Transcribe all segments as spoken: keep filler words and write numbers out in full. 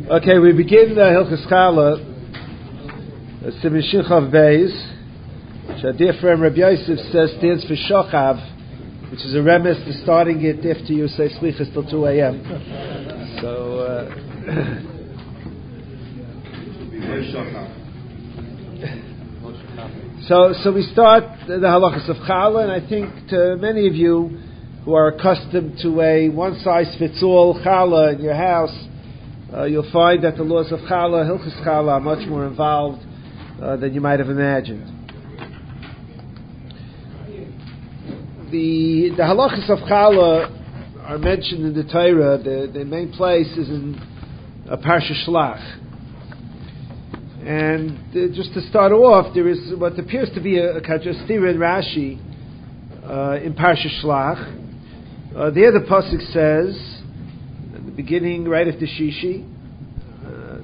Okay, we begin the Hilchos Chala, Siman Shin Chav Beis, which our dear friend Rabbi Yosef says stands for Shochav, which is a remes to starting it after you say Slichas till two a.m. So, uh, so, so we start the halachas of Chala, and I think to many of you who are accustomed to a one-size-fits-all Chala in your house, Uh, you'll find that the laws of Chala, Hilchos Chala, are much more involved uh, than you might have imagined. The the halachas of Chala are mentioned in the Torah. The, the main place is in uh, Parsha Shlach. And uh, just to start off, there is what appears to be a, a Kajastira in Rashi uh, in Parsha Shlach. Uh, there the pasuk says, beginning right after Shishi, uh,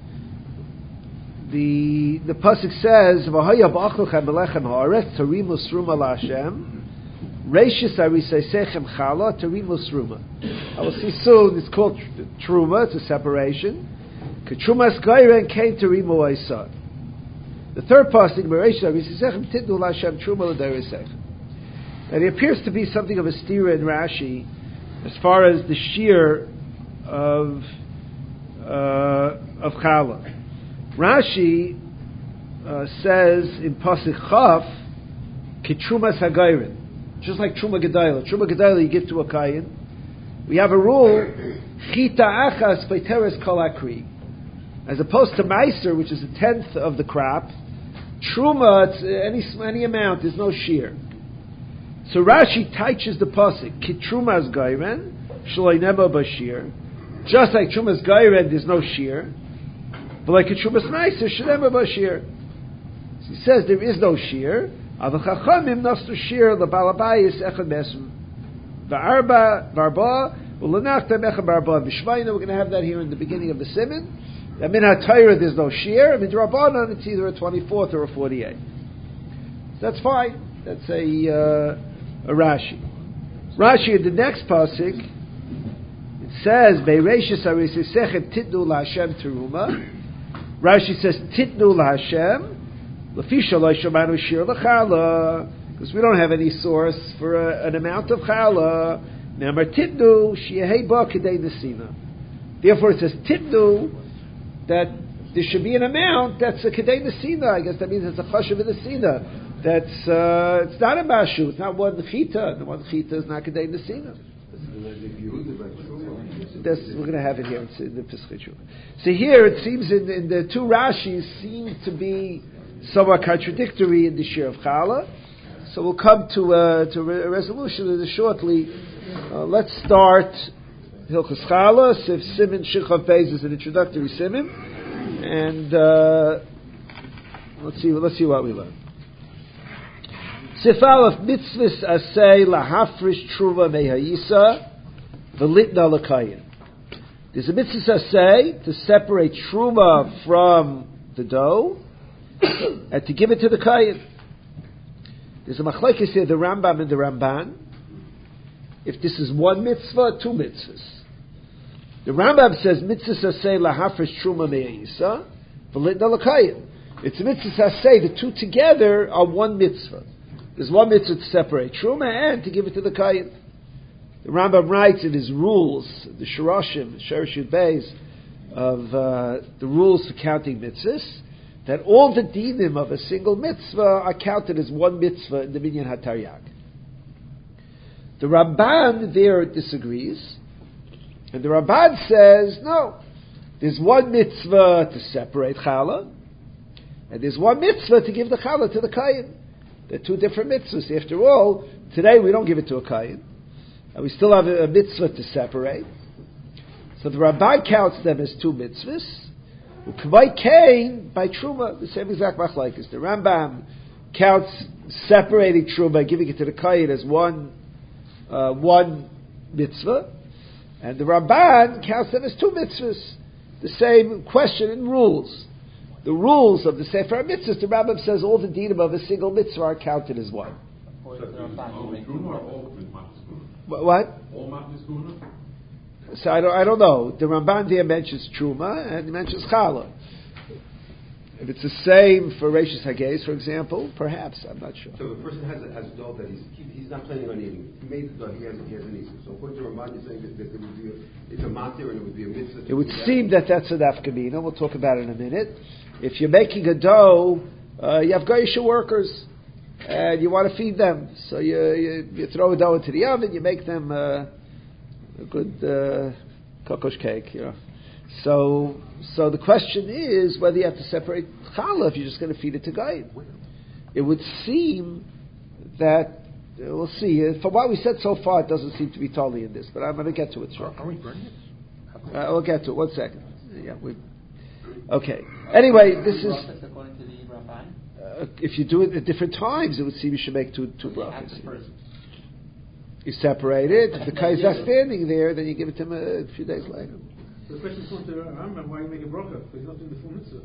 the the pasuk says, "V'haya b'achochem belechem haaretz tarimu sruma la'Hashem, reishis ariseisechem chala tarimu sruma." I will see soon. It's called truma. It's a separation. Ketrumas gairen came tarimu oisa. The third pasuk, "Reishis ariseisechem tidnu la'Hashem truma l'deirisechem." And it appears to be something of a stira in Rashi as far as the shear of uh, of Chala. Rashi uh, says in Pasuk Chaf, Kitrumas Hagayrin, just like Truma Gedayla. Truma Gedayla you give to a Kayin. We have a rule, Chita Achas Peiteres Kol Akri. As opposed to Meiser, which is a tenth of the crop, Truma, it's any any amount, there's no shear. So Rashi teaches the Pasuk, Kitrumas Gayrin, Shaloi Nebo Bashir. Just like Trumas Gaired, there's no shear. But like a Trumas Meiser, Shalema Bashir. So he says there is no shear. Avach Chachamim Nastu Shear LeBalabayis Echad Mesm V'Arba Barba Ulanachta Mecha Barba V'Shvayna. We're going to have that here in the beginning of the Siman. I mean, at Torah there's no shear. I mean, Rabbanan it's either a twenty-fourth or a forty-eighth. So that's fine. That's a uh, a Rashi. Rashi in the next pasuk says Beireshis Arisesechem Titnu LaHashem Teruma. Rashi says Titnu LaHashem Lefisha Lo Shomanu Shir LaChala, because we don't have any source for a, an amount of Chala. Nemar Titnu Sheyehei Ba Kedei Nesina. Therefore, it says Titnu, that there should be an amount that's a Kedei Nesina. I guess that means it's a Chashav in Nesina. That's uh, it's not a Mashu. It's not one Chita. The one Chita is not Kedei Nesina. This, we're going to have it here in the Pesach. So here it seems in, in the two Rashis seem to be somewhat contradictory in the Shir of Chala. So we'll come to uh, to a resolution of this shortly. Uh, let's start Hilchos Chala. Sif Siman Shin Chav Beis is an introductory Siman, and uh, let's see let's see what we learn. Sif Aleph Mitzvahs Asay Lahafrish Truva Mehayisa V'Litna L'Kayin. There's a mitzvah say to separate truma from the dough and to give it to the kayin. There's a machlekes here, the Rambam and the Ramban. If this is one mitzvah, two mitzvahs. The Rambam says mitzvah say lahafresh truma me'isa v'litna l'kayin. It's a mitzvah say the two together are one mitzvah. There's one mitzvah to separate truma and to give it to the kayin. The Rambam writes in his rules, the Shirashim, Shereshut Beis, of uh, the rules for counting mitzvahs, that all the dinim of a single mitzvah are counted as one mitzvah in the Minyan HaTaryag. The Ramban there disagrees, and the Ramban says, no, there's one mitzvah to separate challah, and there's one mitzvah to give the challah to the kayin. They're two different mitzvahs. After all, today we don't give it to a kayin. And we still have a, a mitzvah to separate. So the Ramban counts them as two mitzvahs. Ukvay Kain by Truma, the same exact machlekes. The Rambam counts separating Truma, giving it to the Kayin as one uh, one mitzvah. And the Ramban counts them as two mitzvahs. The same question and rules. The rules of the Sefer Mitzvahs, the Rambam says all the dinim of a single mitzvah are counted as one. What? So I don't, I don't know. The Ramban there mentions Truma and he mentions Chala. If it's the same for Reishis Hagez, for example, perhaps, I'm not sure. So the person has a, has a dough that he's, he's not planning on eating. He made the dough, he has, he has an issue. So according to Ramban, you're saying that, that it would be a, it's a matir and it would be a mitzvah. It would seem that that's a nafkamina. We'll talk about it in a minute. If you're making a dough, uh, you have Goyish workers, and you want to feed them. So you, you, you throw a dough into the oven, you make them uh, a good uh, kokosh cake, you know. So, so the question is whether you have to separate challah if you're just going to feed it to goyim. It would seem that uh, we'll see. Uh, from what we said so far, it doesn't seem to be totally in this, but I'm going to get to it. Sure. Are we burning it? Uh, we'll get to it. One second. Yeah. We, okay. Anyway, this is. According to the Ramban? Uh, if you do it at different times, it would seem you should make two two brachas. You separate it. If the kai's not standing there, then you give it to him a few days later. So the question is to the Rambam, why you make a bracha? Because he's not doing the full mitzvah.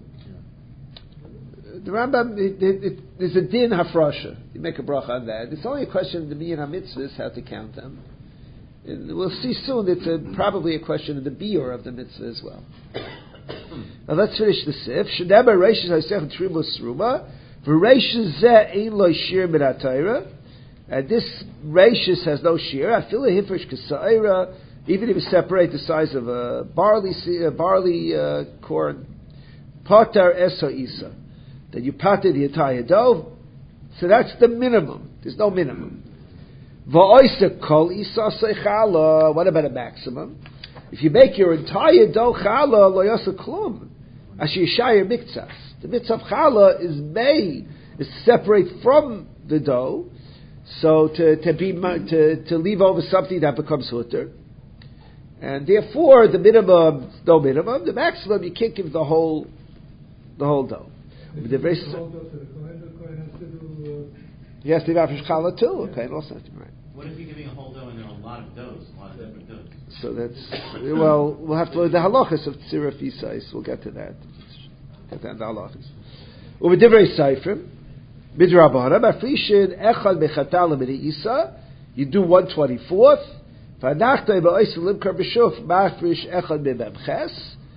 Yeah. The Rambam, it, it, it, there's a din hafrasha. You make a bracha on that. It's only a question of the miyan ha-mitzvahs, how to count them. And we'll see soon, it's a, probably a question of the biur of the mitzvah as well. Now let's finish the sif. Shedaba reishes ha'isech tribus ruma, v'reishes zeh ein lo shir min ha'tayra. And this reishes has no shir. I feel a hifresh k'sa'ira. Even if you separate the size of a barley a barley uh, corn, patar eso isa, then you pater the entire dough. So that's the minimum. There's no minimum. Va'oisa kol isa sechala. What about a maximum? If you make your entire dough chala, lo yasa klum. Ashi yishayir miktzas. The mitzvah of chala is made is separate from the dough. So to to be to to leave over something that becomes hutter. And therefore, the minimum, no minimum, the maximum, you can't give the whole, the whole dough. The very the whole dough to the Kohen, the Kohen has to do, uh, he has to do Afish Challah too, okay, also has to be right. What if you're giving a whole dough and there are a lot of doughs, a lot of different doughs? So that's, well, we'll have to learn the halachas of Tzirah Fisais, we'll get to that. Get to the halachas. Over Divrei Seifrim, Midrabana, Mafrishin, Echad Mechatal Mini Isa, you do one twenty-fourth, V'anachtoi ba'ois limkar b'shuf mafrish echad b'memches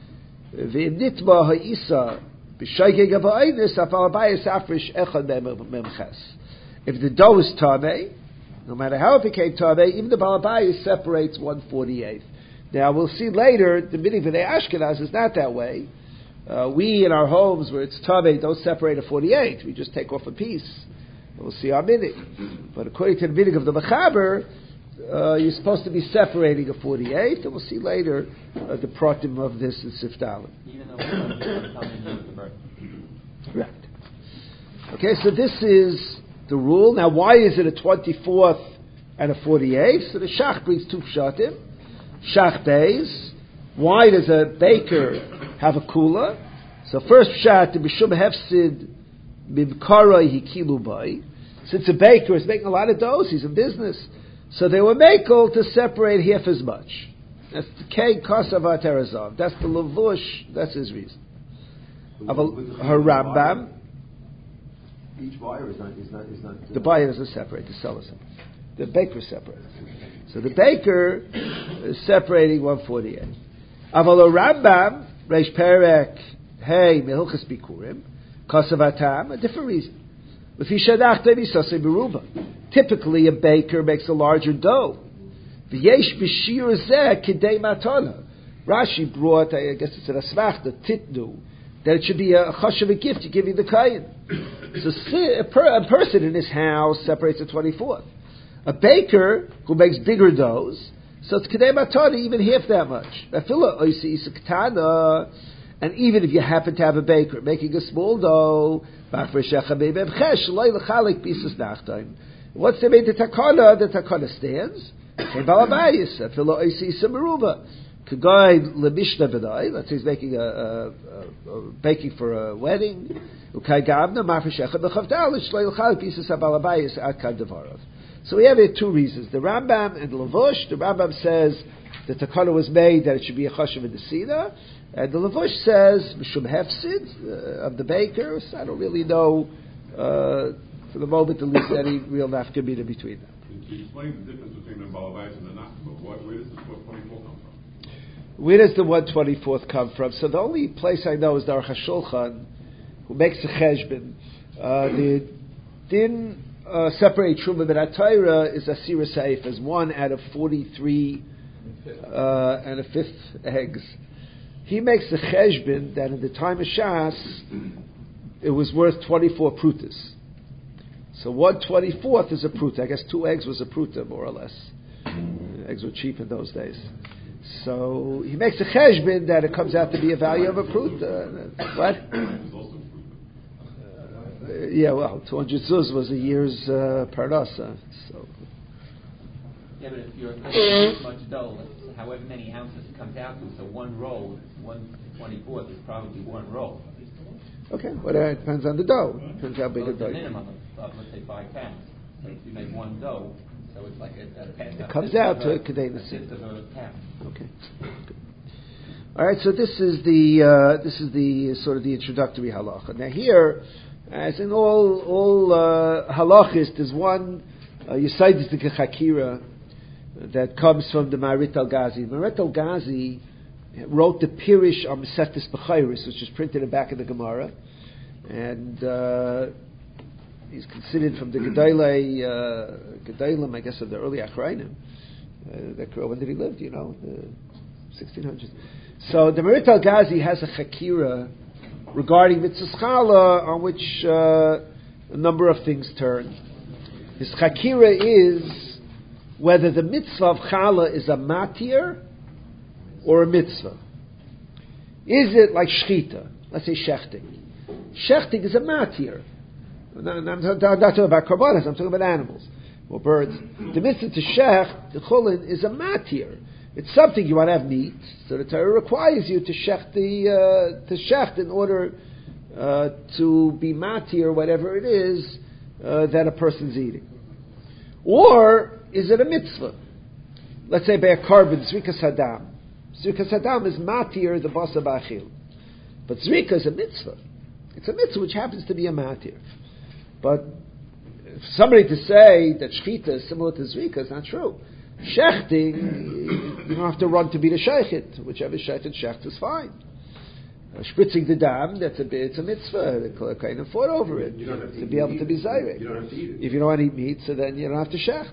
v'nitma ha'isa b'shaygeg ha'ba'aynis afal ha'bayis afrish echad b'memches. If the dough is tamei, no matter how it became tamei, even the balabayis separates one forty-eighth. Now we'll see later, the minig v'nei Ashkenaz is not that way. Uh, we in our homes where it's tamei don't separate a forty-eighth. We just take off a piece. We'll see our minig. But according to the minig of the Mechaber, Uh, you're supposed to be separating a forty-eighth, and we'll see later uh, the pratim of this in Siftalim. Even though we're telling you the birth. Right. Okay, so this is the rule. Now, why is it a twenty-fourth and a forty-eighth? So the Shach brings two pshatim. Shach Beis. Why does a baker have a kula? So first pshat, the B'shum Hefsid Mimkaroi Hikilu Bai. Since a baker is making a lot of doughs, he's in business. So they were makel to separate half as much. That's the keg kosav terazov. That's the lavush. That's his reason. Of her Rambam. Each buyer is not is not is not. Uh, the buyer doesn't separate. The seller separates. The baker separates. So the baker is separating one forty-eight. Aval Rambam reish perek hey mehilchas bikurim kosav atam, a different reason. Typically, a baker makes a larger dough. Rashi brought, I guess it's an asmachta, titnu, that it should be a chashav, a gift you're giving the kayin. So a, per, a person in his house separates the twenty-fourth. A baker who makes bigger doughs, so it's kedei matana, even half that much. And even if you happen to have a baker making a small dough, once they made the takana, the takana stands. Let's say he's making a, a, a, a baking for a wedding. So we have here two reasons. The Rambam and the Lavush. The Rambam says the takana was made that it should be a chashav in the Sina. And the Lavush says, Mishum Hefsid, uh, of the bakers. I don't really know, uh, for the moment at least, any real nafkamina between them. You explain the difference between the Balabais and the Nachma, but where does the twenty-four come Where does the one twenty-fourth come from? So the only place I know is the Aruch HaShulchan, who makes a cheshbon. Uh, the din uh, separate Truma Ben HaTorah is Asira Seif as one out of forty-three uh, and a fifth eggs. He makes a cheshbon that in the time of Shas, it was worth twenty-four prutas. So one twenty-fourth is a pruta. I guess two eggs was a pruta, more or less. Eggs were cheap in those days. So he makes a cheshbon that it comes out to be a value of a pruta. What? Uh, yeah, well, two hundred zuz was a year's uh, parnasa. So. Yeah, but if you're cooking much dough, however many ounces it comes out to, so one roll, one twenty-fourth is probably one roll. Okay, well, it depends on the dough. Depends how big so a dough. It's a minimum of, of, let's say, five pounds. So if you make one dough, so it's like a, a, a It comes out to a kadena. Okay. Good. All right. So this is the uh, this is the sort of the introductory halacha. Now here, as in all all uh, halachis, there's one uh, Yisaitis Chakira that comes from the Marit al-Ghazi. Marit al-Ghazi wrote the Pirish on Mesetes Bechayris, which is printed in the back of the Gemara, and uh, he's considered from the Gedolei, uh, Gedolim, I guess, of the early Achrayim. Uh, when did he live? Do you know? The sixteen hundreds. So the Marit al-Ghazi has a Chakira regarding Mitzvah Chala on which uh, a number of things turn. His Chakira is whether the Mitzvah of Chala is a matir or a mitzvah. Is it like shchita? Let's say shechting. Shechting is a matir. I'm not talking about karbanas, I'm talking about animals or birds. The mitzvah to shech, the chulin, is a matir. It's something you want to have meat, so the Torah requires you to shech the uh, to shecht in order uh, to be matir, whatever it is uh, that a person's eating. Or is it a mitzvah? Let's say by a carbon, zrikas hadam. Zrikas hadam is matir, the basa b'achil. But zrika is a mitzvah. It's a mitzvah which happens to be a matir. But if somebody to say that shchita is similar to zrika is not true. Shechting, you don't have to run to be the shechet. Whichever shechet shecht is fine. Uh, spritzing the dam, that's a it's a mitzvah. The kind of fought over it you don't have to, to be able to be zayrek. You don't have to eat it. If you don't want to eat meat, so then you don't have to shecht.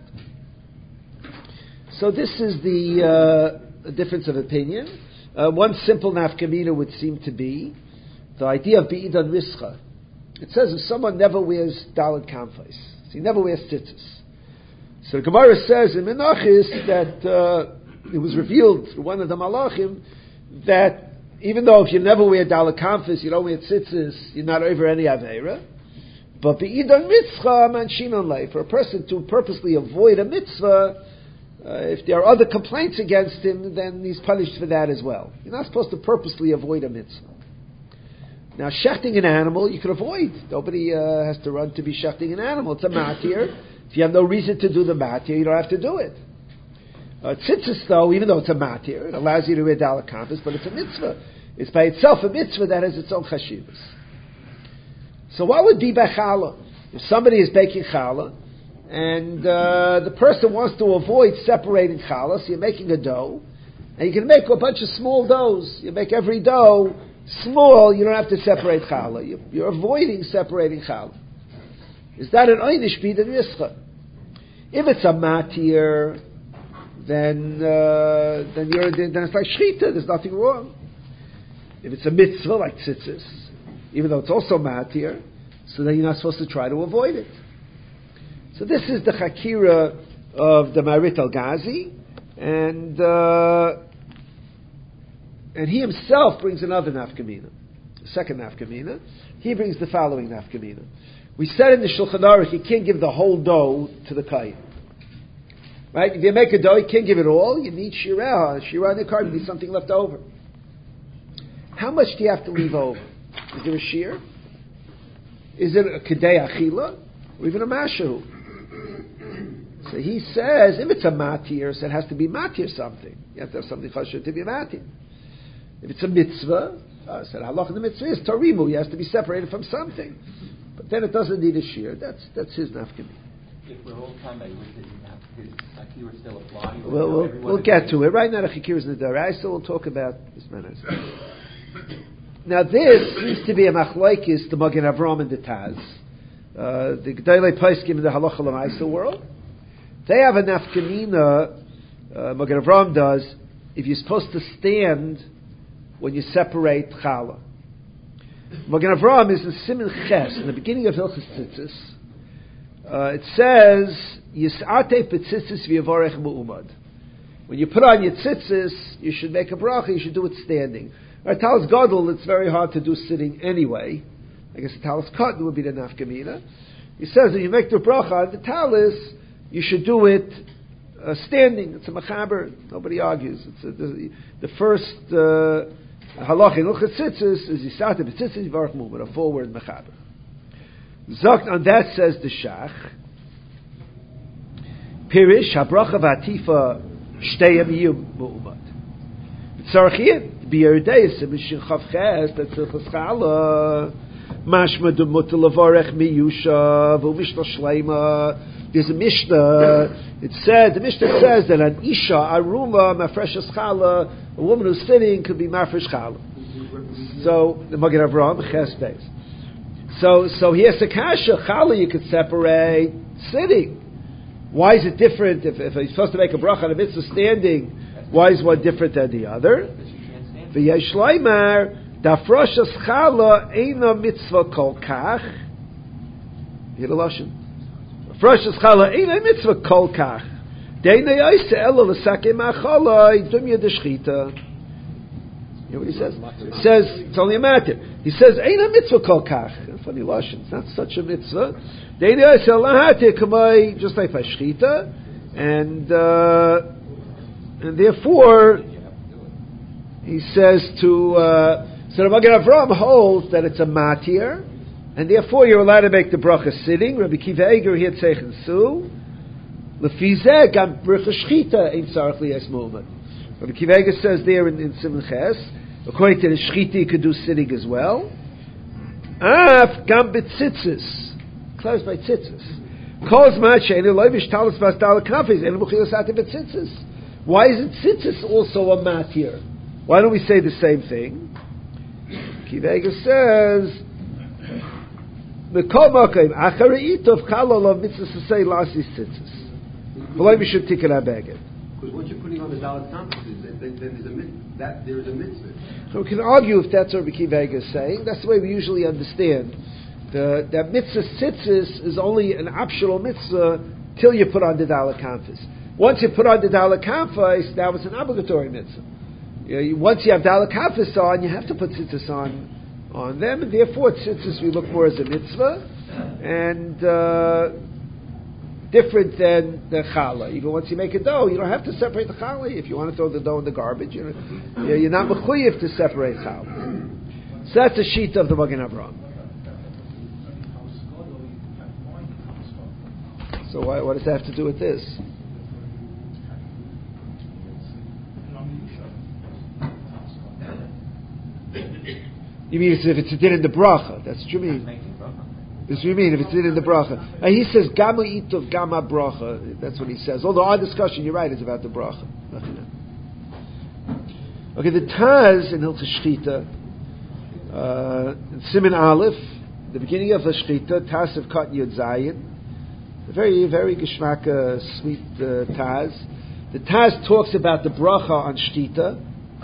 So this is the uh, difference of opinion. Uh, one simple nafkamina would seem to be the idea of be'idan rischa. It says if someone never wears dalet kamfais, so he never wears tzitzis. So the Gemara says in Menachis that uh, it was revealed through one of the malachim that even though if you never wear dalet kamfais, you don't wear tzitzis, you're not over any aveira. But be'idan mitzvah manshinon lei, for a person to purposely avoid a mitzvah, Uh, if there are other complaints against him, then he's punished for that as well. You're not supposed to purposely avoid a mitzvah. Now, shechting an animal, you can avoid. Nobody uh, has to run to be shechting an animal. It's a matir. If you have no reason to do the matir, you don't have to do it. Uh, tzitzis, though, even though it's a matir, it allows you to wear dalet kamfais, but it's a mitzvah. It's by itself a mitzvah that has its own chashivas. So what would be by challah? If somebody is baking challah, and uh, the person wants to avoid separating challah, so you're making a dough, and you can make a bunch of small doughs. You make every dough small, you don't have to separate challah. You're, you're avoiding separating challah. Is that an einish b'dan rischa? If it's a matir, then uh, then you're then it's like shchita. There's nothing wrong. If it's a mitzvah like tzitzis, even though it's also matir, so then you're not supposed to try to avoid it. So this is the Chakira of the Marit al-Ghazi, and uh, and he himself brings another nafkamina, the second nafkamina. He brings the following nafkamina. We said in the Shulchan Aruch, you can't give the whole dough to the kayin. Right? If you make a dough, you can't give it all. You need shirah. Shirah in the card, you need something left over. How much do you have to leave over? Is there a shir? Is it a kedei achila? Or even a mashahu? So he says, if it's a matir, so it has to be matir something. You have to have something chashuv to be matir. If it's a mitzvah, uh, so the halach in the mitzvah is tarimu. He has to be separated from something. But then it doesn't need a shear. That's that's his nafkamina. if we're all tamei, would his, his akira still apply? We'll, we'll, we'll get to it. Right now, the chikir is in the daraisa. We'll talk about this matter. Now, this seems to be a machlokes, the Magen Avraham and the Taz. Uh, the Gedolei Poskim in the Halacha L'Maisa world. They have a nafkamina, uh, Magen Avraham does, if you're supposed to stand when you separate challah. Magen Avraham is in Siman Ches, in the beginning of Hilchos Tzitzis. Uh, it says, Yis'ate b'tzitzis v'yavorech mu'umad. When you put on your tzitzis, you should make a bracha, you should do it standing. Right, talis gadol, it's very hard to do sitting anyway. I guess the talis cotton would be the nafkamina. He says, when you make the bracha on the talis, you should do it uh, standing. It's a machaber. Nobody argues. It's a, the, the first uh, halach in Hilchos Tzitzis is Yis'ate b'tzitzis v'yavorech mu'umad, a full word machaber. Zokt on that says the Shach. Pirish habracha v'atifa shteyem yiyum mu'umad. Tzarchiyim b'yerdeisim mishin chavches that tzilchas chala mashma d'muta levarech miyusha v'umishna shleima. There's a Mishnah. It said the Mishnah says that an isha aruma mafreshes chala, a woman who's sitting could be mafresh chala. So the Magen Avraham ches beis. So, so here's a kasha. Chala you could separate sitting. Why is it different? If, if he's supposed to make a bracha on a mitzvah standing, why is one different than the other? V'yesh leimar dafroshas chala eina mitzvah kol kach. Hear the lashon. Dafroshas chala eina mitzvah kol kach. Deina yaisa elo l'sakei ma'chala dumya d'shchita. You know what he says? It says, it's only a matter. He says, ain't a mitzvah kol kach. Funny lashon. It's not such a mitzvah. Just like pashchita. And, uh, and therefore, he says to, uh, so the Magen Avraham holds that it's a matir, and therefore you're allowed to make the bracha sitting. Rabbi Kiva Eiger here tzeichen su. Lefizeh gam bracha shchita ein tzarich liyas mu'umad. Rabbi Kiva Eiger says there in, in Siman Ches, according to the shchita, you could do sitting as well. Af gam b'tzitzis. Closed by tzitzis. Kol zman she'enu lo yishtalos b'asdal kafis enu muchilas ate b'tzitzis. Why isn't tzitzis also a matir? Why don't we say the same thing? Kiva Eiger says, Mekol makom acharei itov kalol mitzvah sasei lasis tzitzis. V'lo mishum tikkun habeged. Because what you're putting on the Dalet Compasses, then, then there's a mit- that there is a mitzvah. So we can argue if that's what Rabbi Kiva Eiger is saying. That's the way we usually understand. The, that mitzvah tzitzis is only an optional mitzvah till you put on the Dalet Compasses. Once you put on the Dalet Compasses, now it's an obligatory mitzvah. You know, you, once you have Dalet Compasses on, you have to put tzitzis on on them, and therefore tzitzis we look more as a mitzvah, and uh, different than the challah. Even once you make a dough, you don't have to separate the challah. If you want to throw the dough in the garbage, you know, you're not mechuyev to separate challah. So that's the sheet of the Magen Avraham. So why, what does that have to do with this? You mean if it's a din in the bracha? That's what you mean. That's what you mean, if it's in the bracha. And he says, Gama itov Gama bracha. That's what he says. Although our discussion, you're right, is about the bracha. Okay, the Taz in Hilchos Shchita, uh, in Siman Aleph, the beginning of the Shchita, Taz of Kat Yud Zayin, a very, very geschmack, uh, sweet uh, Taz. The Taz talks about the bracha on Shchita,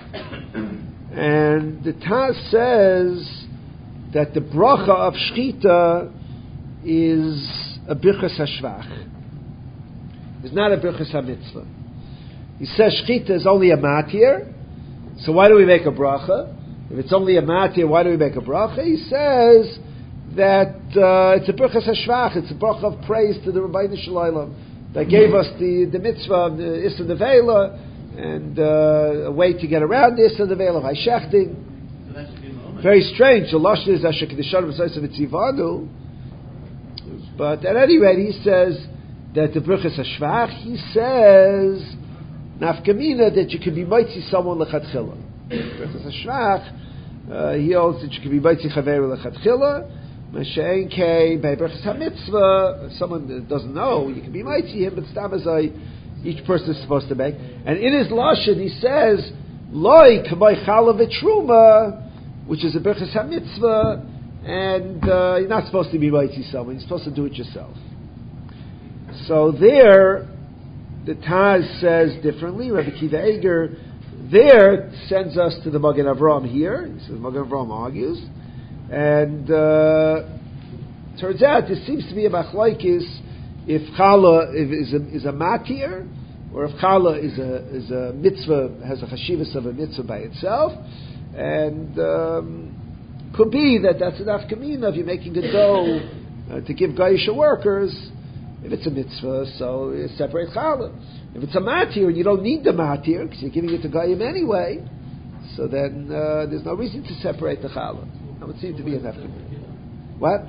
and the Taz says that the bracha of Shchita is a birchas hashvach. It's not a birchas hamitzvah. He says Shchita is only a matir, so why do we make a bracha? If it's only a matir, why do we make a bracha? He says that uh, it's a birchas hashvach, it's a bracha of praise to the Rabbeinu Shalom that gave us the, the mitzvah of the Issa Nevela, and uh, a way to get around the Issa Nevela of Hayshechting. Very strange. The lashon is Asher Kedushanim V'Sosav Etzivanu, but at any rate, he says that the Birchas Hashvach. He says nafkamina that you can be mitzi someone lechatchila. Birchas Hashvach. Uh, he holds that you can be mitzi chaveru lechatchila, Mashen K, Beberchas HaMitzvah, if someone doesn't know, you can be mighty him, but stamazai, each person is supposed to make. And in his Lashon, he says, Loi Kamai Chala V'Truma, which is a Berchas HaMitzvah, and uh, you're not supposed to be mighty someone, you're supposed to do it yourself. So there, the Taz says differently, Rabbi Kiva Eger, there sends us to the Magen Avraham here, he says Magen Avraham argues, and uh, turns out there seems to be a machlokes if challah is a, is a matir, or if challah is a is a mitzvah, has a chashivas of a mitzvah by itself, and um, could be that that's enough kamina if you're making a dough uh, to give gaisha workers. If it's a mitzvah, so you separate challah. If it's a matir and you don't need the matir because you're giving it to goyim anyway, so then uh, there's no reason to separate the challah. That would seem to be enough. What?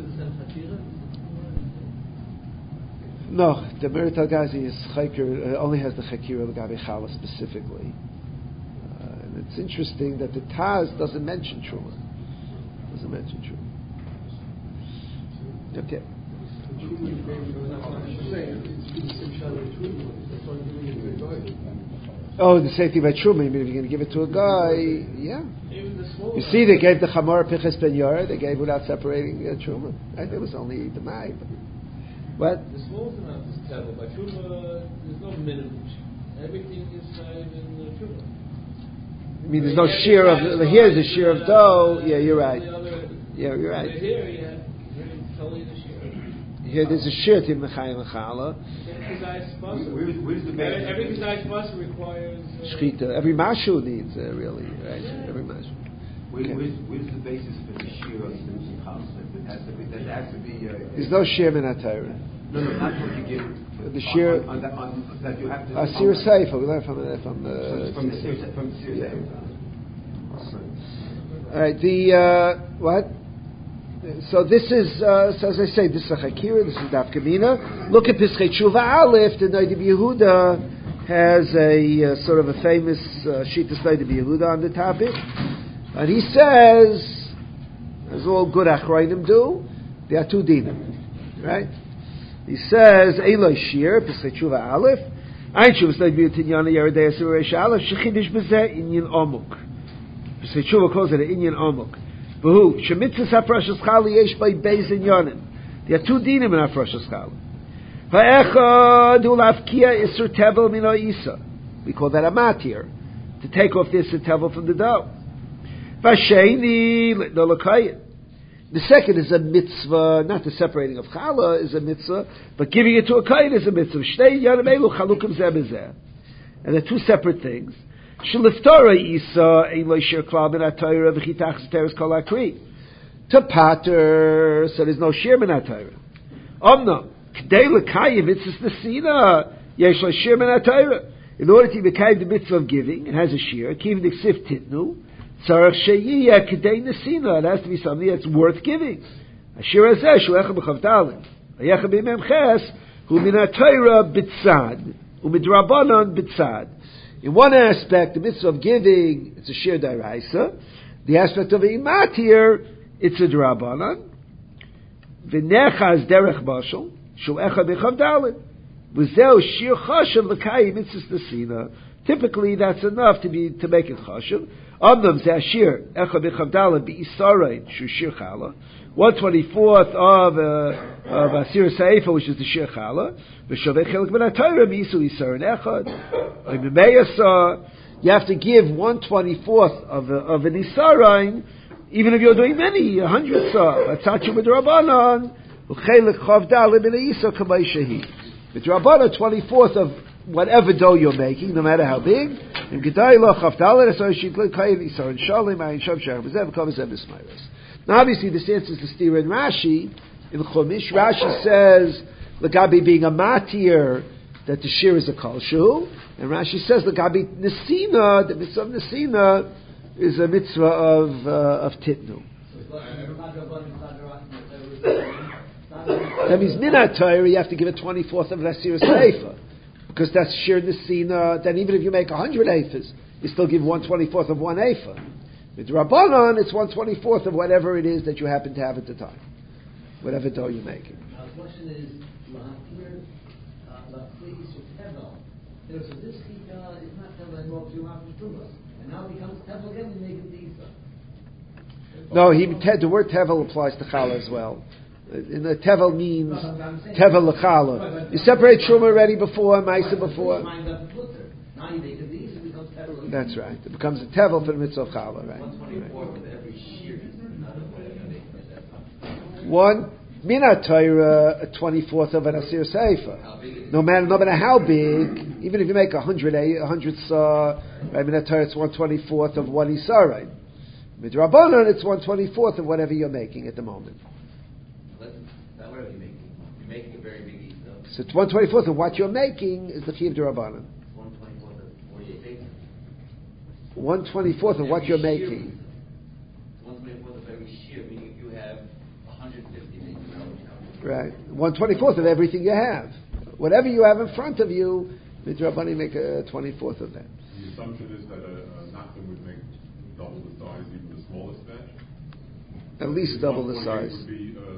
No, the Merit al-Ghazi is chayker, uh, only has the chakira l'gabe challah specifically. Uh, and it's interesting that the Taz doesn't mention truma. Doesn't mention truma. Okay. Oh, the same thing about truma. I mean, if you're going to give it to a guy, yeah. You see, they gave the chamor piches ben yorah. They gave without separating uh, truma. Right? It was only the mai. What? The small amount is terrible. By truma, there's no minimum. Everything is uh, in the truma. I mean, there's no shear of here's a shear of dough. Yeah, you're right. Yeah, you're right. Here, you have totally the shear. Here, there's a shear in mechayim mechala. Where's the basis? Every kazayis pasuk requires shchita. Every mashu needs uh, really, right? Yeah. Every mashu. Where, Okay. where's, where's the basis for the shear of the house? That has to be. That has to be. Uh, There's no shear in Torah. No, no, not what you give. The shear. on, on, on, on, that you have to. Asir Seifa. We learned from uh, from the from the series. From the series. Yeah. All right. The uh, what? So this is, uh, so as I say, this is a Chakira, this is Daf Kamina. Look at Pischei Tshuva Aleph, the Noda B'Yehuda has a uh, sort of a famous uh, Shitas Noda B'Yehuda on the topic. And he says, as all good Achrayim do, there are two dinim, right? He says, Eloi Shir, Pischei Tshuva Aleph, Ein Shuvas Noda B'Yehuda Tinyana Yeridei Asir Reish Aleph, Shechidish B'zeh Inyan Omuk. Pischei Tshuva calls it an Inyan Omuk. Who? Shemitzvahs hafrashas chala yesh by beis and yonim. There are two dinim in hafrashas chala. Ha'echad hu lafkia isur tevel min ha'isa. We call that a matir, to take off this tevel from the dough. V'sheni no l'kayit. The second is a mitzvah, not the separating of chala is a mitzvah, but giving it to a kayit is a mitzvah. Shnei yonim elu chalukim zeh b'zeh. And they're two separate things. Shliftara isa ein lo shir klal min atayra v'chitach teres kol akri. To pater, so there's no shir min atayra. Omna k'dei l'kayim mitzvahs nesina yesh lo shir min atayra. In order to become the mitzvah of giving, it has a shir. Kiv diksif titnu tzarach sheyiyah k'dei nesina. It has to be something that's worth giving. Ashir hazeh shuecha b'chavdalin ayecha b'mem ches hu min atayra b'tzad u'midrabanan b'tzad. In one aspect, the mitzvah of giving, it's a shir daraisa. The aspect of imatir, it's a drabanan. V'nechaz derech bashal, shu'echa b'chavdalit. V'zeu shir chashav l'kayim mitzvahs nesina. Typically, that's enough to be to make it chashav. Amnam zeh shir echa b'chavdalit b'isarayin shu shir chala. One twenty fourth of uh, of Asir Seifa, which is the Shir Chala. V'shavei chelik ben atayra misu isarin echad. You have to give one twenty fourth of a, of an isarain, even if you're doing many, a hundred sa. Atzachu b'drabanan uchelik chavdal ben isa kamay shehi. B'drabanan twenty fourth of whatever dough you're making, no matter how big. In gedai lo chavdal so she played kayin isarin shalim ayin shav shem b'zev kav b'zev b'smayros. Now, obviously, this answers the steer in Rashi. In Chumash, Rashi says, L'gabi being a matir, that the shir is a kolshu. And Rashi says, L'gabi nesina, the mitzvah of nesina, is a mitzvah of, uh, of titnu. That means minat Torah, you have to give a twenty-fourth of Asir Seifa. Because that's shir nesina, then even if you make a hundred ephas, you still give one twenty-fourth of one ephah. With Rabbanon, it's one twenty-fourth of whatever it is that you happen to have at the time. whatever dough you're making. Now the question is, Lahakir, Lachlis, or Tevel. So this Chita is not Tevel anymore because you have to Truma. And now it becomes Tevel again and make it Isa. No, he, te, the word Tevel applies to Challah as well. In the Tevel means Tevel l'Challah. You separate Truma already before, Maisa before. That's right. It becomes a Tevel for the mitzvah of Challah, right? One Mina Torah, a twenty-fourth of an Asir Seifa. No matter, no matter how big, even if you make a hundred, a hundred saw, right? Mina Torah, it's one twenty-fourth of one Isar, right? Midrabanan, it's one twenty-fourth of whatever you're making at the moment. Not whatever you're making. You're making a very big Eid, though. So it's one twenty-fourth of what you're making is the Chiv Durabanan. one twenty-fourth of forty-eight days. one twenty-fourth of what you're making. one twenty-fourth of every shear, meaning if you have one hundred fifty days. Right. one twenty-fourth of everything you have. Whatever you have in front of you, Midrabanan make a twenty-fourth of that. The assumption is that a, a Nachman would make double the size, even the smallest batch? At least double the size. Would be, uh,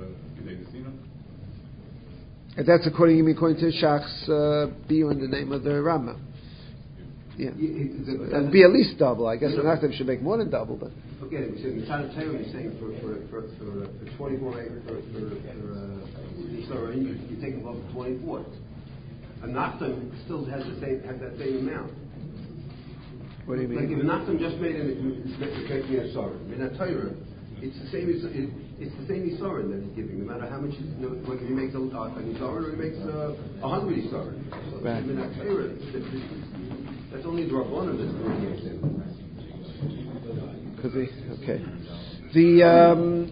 and that's according, you mean, according to Shach's uh, biur in the name of the Rama. Yeah. So that would be at least double. I guess the Nachman should make more than double, but. Okay, we said, Mitzad Torah, you're saying for, for, for, for, for twenty-four acres, for, for, for uh, Yisrael, you, you take above the twenty-four. A Nachman still has the same, has that same amount. What do you mean? Like if a Nachman just made it, it's making a sorrow. In a Torah, it's the same. It's, it, it's the same Yisorin that he's giving, no matter how much. You know, whether he makes a, uh, an Yisorin or he makes a uh, hundred Yisorin. So right. In a Torah, that's only the Rabbanan that's doing it. Could be okay. The um,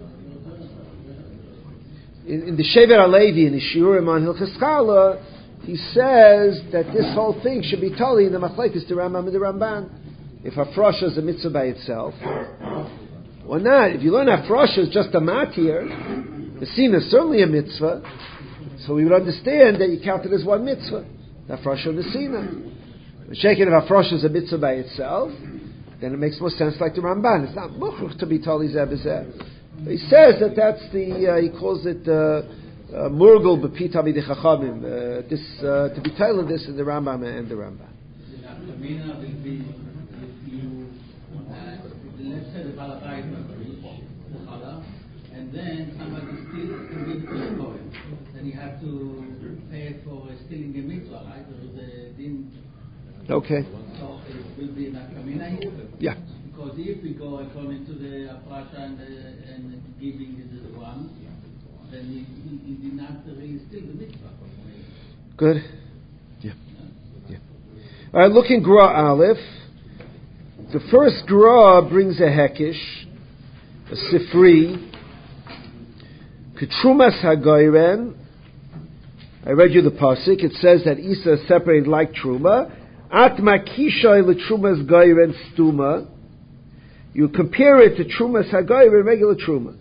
in, in the Shever Alevi in the Shiurim on Hilchos Challah, he says that this whole thing should be totally in the Machlekes the Rambam and the Ramban. If Hafrosha is a mitzvah by itself, or not. If you learn Hafrosha is just a matir, the Sina is certainly a mitzvah, so we would understand that you count it as one mitzvah. The Hafrosha and the Sina. But shaking if Hafrosha is a mitzvah by itself, then it makes more sense like the Ramban. It's not muchruch to be totally zeh b'zeh. He says that that's the, uh, he calls it uh, uh, murgul b'pi tamidei chachamim. Uh, this uh, to be titled this in the Rambam and the Rambam. The Nafkamina will be if you uh, let's say the Balabait will preach the Challah, and then somebody steals and gives to the Kohen. Then you have to pay for stealing a mitzvah, right? Or the din. Okay. So it will be Nafkamina here. Yeah. Because if we go according to the Afrasha and, the, and giving the one, then he, he, he did not really steal the mitzvah. Good. Yeah. Yeah. All right, look in Gra Aleph. The first Gra brings a Hekish, a Sifri, Ketrumas Hagoyren. I read you the pasuk. It says that Isa is separated like Truma. At Makishay L'Trumas Goyren Stuma. You compare it to Trumas Hagoyren, regular Truma.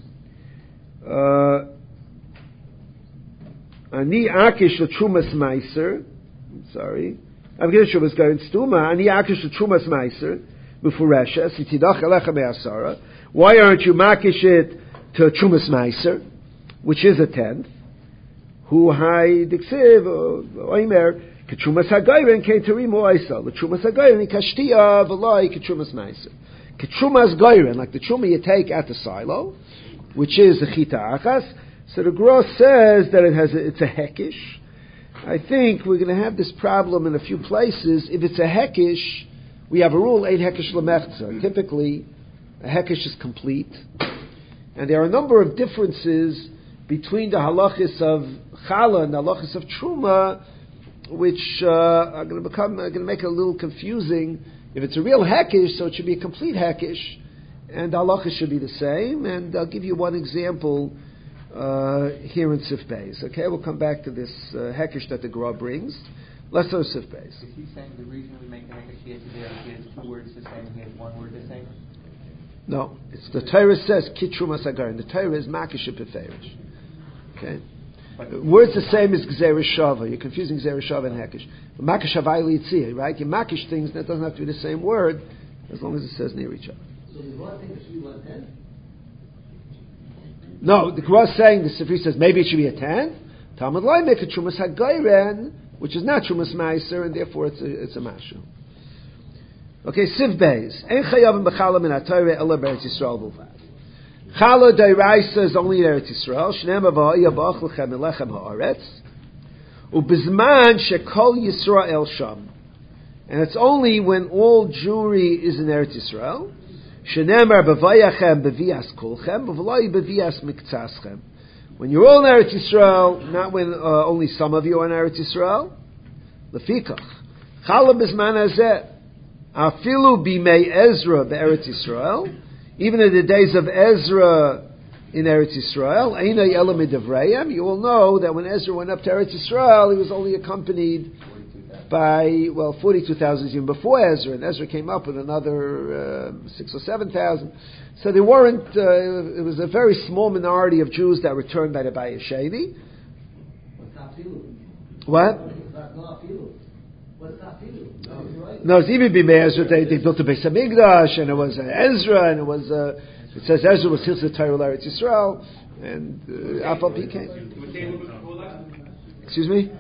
Ani Akish L'Trumas Meiser. Sorry. I'm going to Trumas Goyren Stuma. Ani Akish L'Trumas Meiser. B'fureshes. Yitidach Alecha Me'asara. Why aren't you makish it to Trumas Meiser, which is a tenth? Hu hai diksiv oimer ketrumas hagayren keterim oisa. The trumas hagayren ikashtia v'loi ketrumas meiser. Ketrumas gayren, like the truma you take at the silo, which is the chita achas. So the Gra says that it has a, it's a hekish. I think we're going to have this problem in a few places. If it's a hekish, we have a rule eight hekish lemechza. Typically, a hekish is complete, and there are a number of differences between the halachis of challah and the halachis of truma, which uh, are going to become are going to make it a little confusing. If it's a real hekish, so it should be a complete hekish, and the halachis should be the same. And I'll give you one example uh, here in Sif Beis. Okay, we'll come back to this uh, hekish that the Gra brings. Let's go to Sif Beis. Is he saying the reason we make the hekish here today is he has two words the same and he has one word the same? No, it's the Torah says kitrumas hagarin. The Torah is makish beferish. Okay, but the word's the same as gzeir shava. You're confusing gzeir shava and hekish. Makish havai litzir, right? You makish things that doesn't have to be the same word as long as it says near each other. So the one thing that should be one ten. No, the Gemara is saying, the Sifri says, maybe it should be a tenth. Talmud Lai make a Trumas HaGayren, which is not Trumas Meiser, and therefore it's a, it's a Mashu. Okay, Siv Beis. En chayavim b'chala min ha-Torah ela b'Eretz Yisrael b'lvad. Chala d'Oraisa is only in Eretz Yisrael. Shneim ava'iyah ba'ach lechem elechem ha'aretz. Ubizman shekol Yisrael sham. And it's only when all Jewry is in Eretz Yisrael. Shenemar b'vayachem b'vias kolchem, b'v'lai b'vias miktaschem. When you're all in Eretz Yisrael, not when uh, only some of you are in Eretz Yisrael. Lefikach. Chala b'zman hazeh. Afilu b'mei Ezra b'Eretz Yisrael. Even in the days of Ezra in Eretz Yisrael, Eina Yela Midavrayim, you will know that when Ezra went up to Eretz Yisrael, he was only accompanied by, well, forty-two thousand even before Ezra, and Ezra came up with another uh, six or seven thousand. So there weren't, uh, it was a very small minority of Jews that returned by the Bayis Sheni. What? No, it's even Bimei Ezra. They, they built a Beis Hamikdash, and it was uh, Ezra, and it was. Uh, it says Ezra was Hilchos Torah Eretz Yisrael, and uh, Apal Pi came. Excuse me.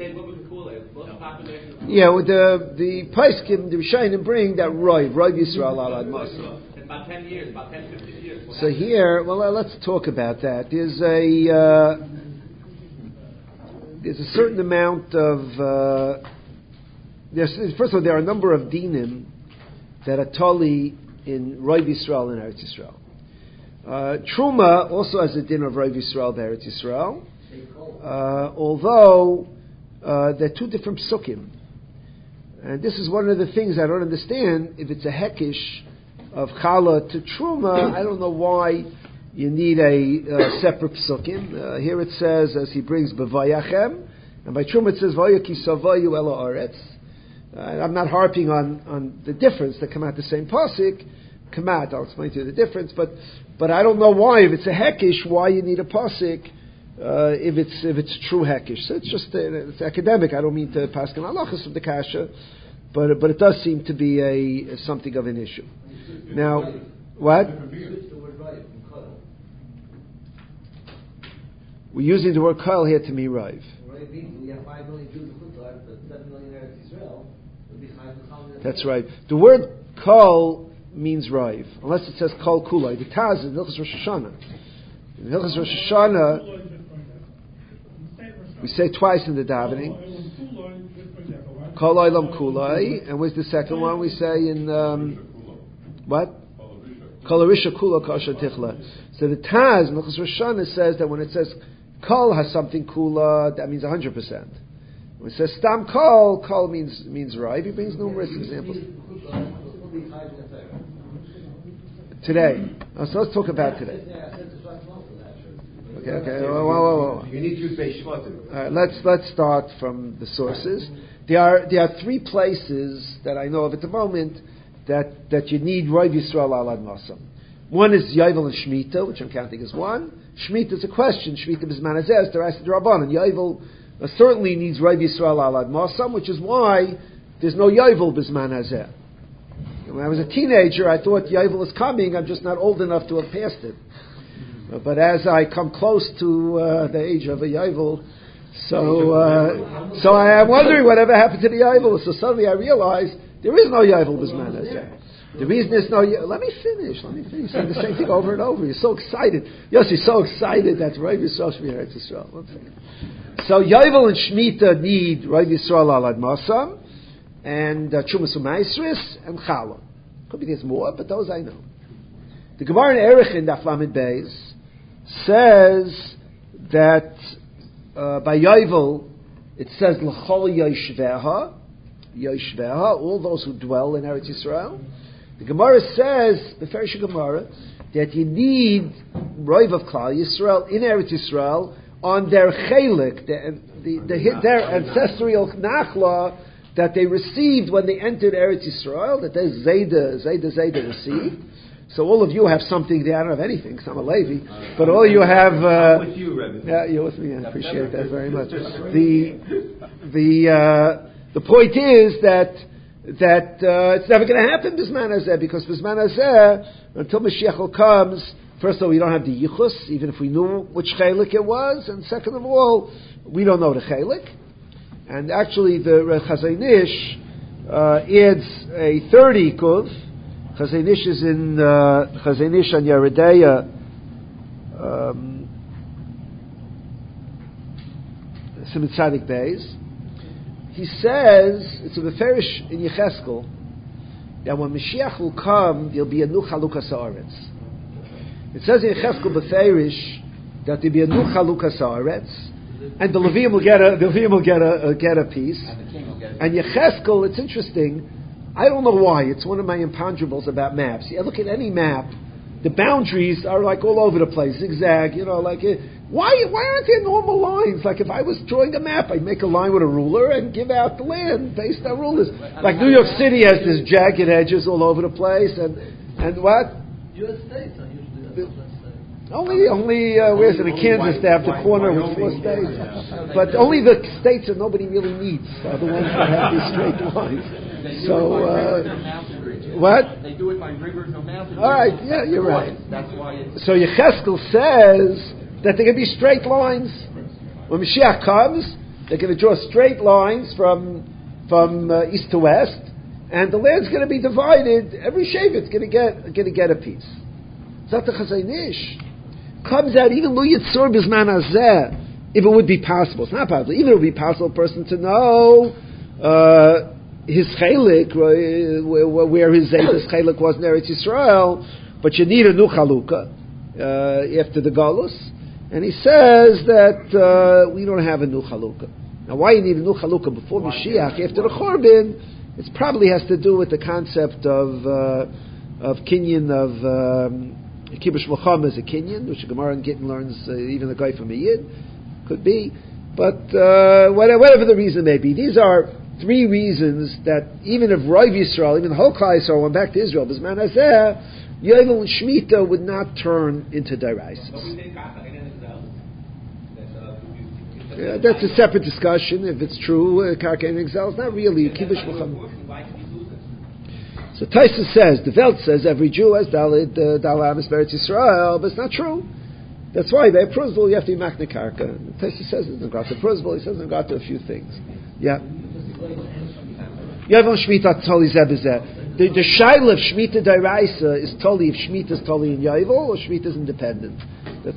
Yeah, with the the Paiskim, the Rishonim bring that Roy, Roy Yisrael Alad Masa. About ten years, about ten, fifteen years. So here, well, uh, let's talk about that. There's a uh, there's a certain amount of. Uh, There's, first of all, there are a number of dinim that are tali in Roiv Yisrael and Eretz Yisrael. Uh, Truma also has a din of Roiv Yisrael and Eretz Yisrael, uh, although uh, they're two different psukim. And this is one of the things I don't understand. If it's a hekish of chala to Truma, I don't know why you need a uh, separate psukim. Uh, here it says, as he brings b'vayachem, and by Truma it says vayaki savayu ela aretz. Uh, I'm not harping on, on the difference that come out the same pasuk. Come out, I'll explain to you the difference. But but I don't know why, if it's a hekish, why you need a pasuk uh, if it's if it's true hekish. So it's just uh, it's academic. I don't mean to pass on halachas from the kasha, but but it does seem to be a, a something of an issue. Now, what? We're using the word kol here to mean rive. We have five million Jews in Chutzlar, but seven million Eretz Yisrael. That's right. The word kol means rive, unless it says kol kulai. The Taz in Hilchos Rosh Hashanah. In Hilchos Rosh Hashanah, we say twice in the davening. Kol olam kulai, and where's the second one? We say in um, what? Kol arisha kula kasha tichla. So the Taz in Hilchos Rosh Hashanah says that when it says kol has something kula, that means a hundred percent. When it says stam kol, kol means means right. He brings numerous examples. Today. Oh, so let's talk about today. Okay, okay. Whoa, whoa, whoa, whoa. You need to use Beis Shvatim. All right, let's let's start from the sources. There are there are three places that I know of at the moment that, that you need Roiv Yisrael Alad Masam. One is Yovel and Shemitah, which I'm counting as one. Shemitah is a question. Shemitah is manazes, the rest of the Rabbanan. Yovel Uh, certainly needs Roiv Yisrael Alad Masam, which is why there's no Yovel Bizman Hazeh. When I was a teenager, I thought Yovel is coming, I'm just not old enough to have passed it. Uh, but as I come close to uh, the age of a Yovel, so uh, so I am wondering whatever happened to the Yovel. So suddenly I realized there is no Yovel Bizman Hazeh. The reason is no. Let me finish. Let me finish. Saying the same thing over and over. You're so excited. Yes, you're so excited that Roiv Yisrael should be Eretz Yisrael. One second. So Yovel and Shemitah need Roiv Yisrael Alad Masam and uh, Trumas U'Maisris and Chala. Could be there's more, but those I know. The Gemara in Erech in Daf Lamed Beis says that uh, by Yovel it says L'chol Yoshveha, Yoshveha, all those who dwell in Eretz Yisrael. The Gemara says, the Ferish Gemara, that you need Roiv of Klal Yisrael in Eretz Yisrael on their chelik, the, the, the, their ancestral nachla that they received when they entered Eretz Yisrael, that they Zayda, Zayda, Zayda received. So all of you have something there. I don't have anything, because I'm a Levi. But all you have... Uh, I'm with you, Rebbe. Yeah, you're with me. I appreciate that very much. The, the, uh, the point is that that uh, it's never going to happen, Bisman Hazeh, because Bisman Hazeh, until Mashiach comes, First of all, we don't have the yichus, even if we knew which chelik it was. And second of all, we don't know the chelik. And actually, the Chazon Ish uh, adds a third ikuv. Chazon Ish is in uh, Chazon Ish on Yeredeya. Um, Simon Tzadik Beis. He says, it's a Beferish in Yecheskel, that when Mashiach will come, there'll be a new Chalukas Haaretz. It says in Yecheskel Beferish that there'll be a new Chalukas Haaretz, and the Levim will get a, the Levim will get a, uh, get a piece. And Yecheskel, it's interesting, I don't know why, it's one of my imponderables about maps. You look at any map, the boundaries are like all over the place, zigzag, you know, like, it, why why aren't there normal lines? Like if I was drawing a map, I'd make a line with a ruler and give out the land based on rulers. Like New York City has this jagged edges all over the place, and and what? U S states are usually that's Only, only uh, where's it? In Kansas, they have the corner with four states. But only the states that nobody really needs are the ones that have these straight lines. So, uh, what? They do it by rivers or mountains. All right, yeah, you're right. That's why it's... So Yecheskel says that they're going to be straight lines. When Mashiach comes, they're going to draw straight lines from from uh, east to west, and the land's going to be divided. Every shevet's going to get going to get a piece. Zat the Chazon Ish comes out even lo yitzur bizman hazeh, if it would be possible. It's not possible. Even if it would be possible, a person to know uh, his chelik, where his Zaydas chelik was in Eretz Yisrael, but you need a new chalukah uh, after the Galus. And he says that uh, we don't have a new chalukah. Now, why you need a new chalukah before Mashiach, after the Churban, it probably has to do with the concept of uh, of kinyan, of um, Kibush Mulchama is a kinyan, which the Gemara in Gittin learns, uh, even the guy from a Yid, could be. But uh, whatever, whatever the reason may be, these are three reasons that even if Rav Yisrael, even the whole Klal Yisrael went back to Israel, B'zman Hazeh, Yovel and Shemitah would not turn into Deraisa. Yeah, that's a separate discussion. If it's true, uh, Karka and Exile is not really Kibush Mulchama. So Taisa says, the Welt says every Jew has Dalid uh, Dalamis Beretz Yisrael, but it's not true. That's why by Pruzbul you have to be Machne Karka. Taisa says it's not got to Pruzbul. He says it's got to a few things. Yeah. Yovel Shemitah Toli Zebizeh. The the Shaila of Shemitah Deraisa is Toli if Shemitah is Toli in Yovel or Shemitah is independent. That's,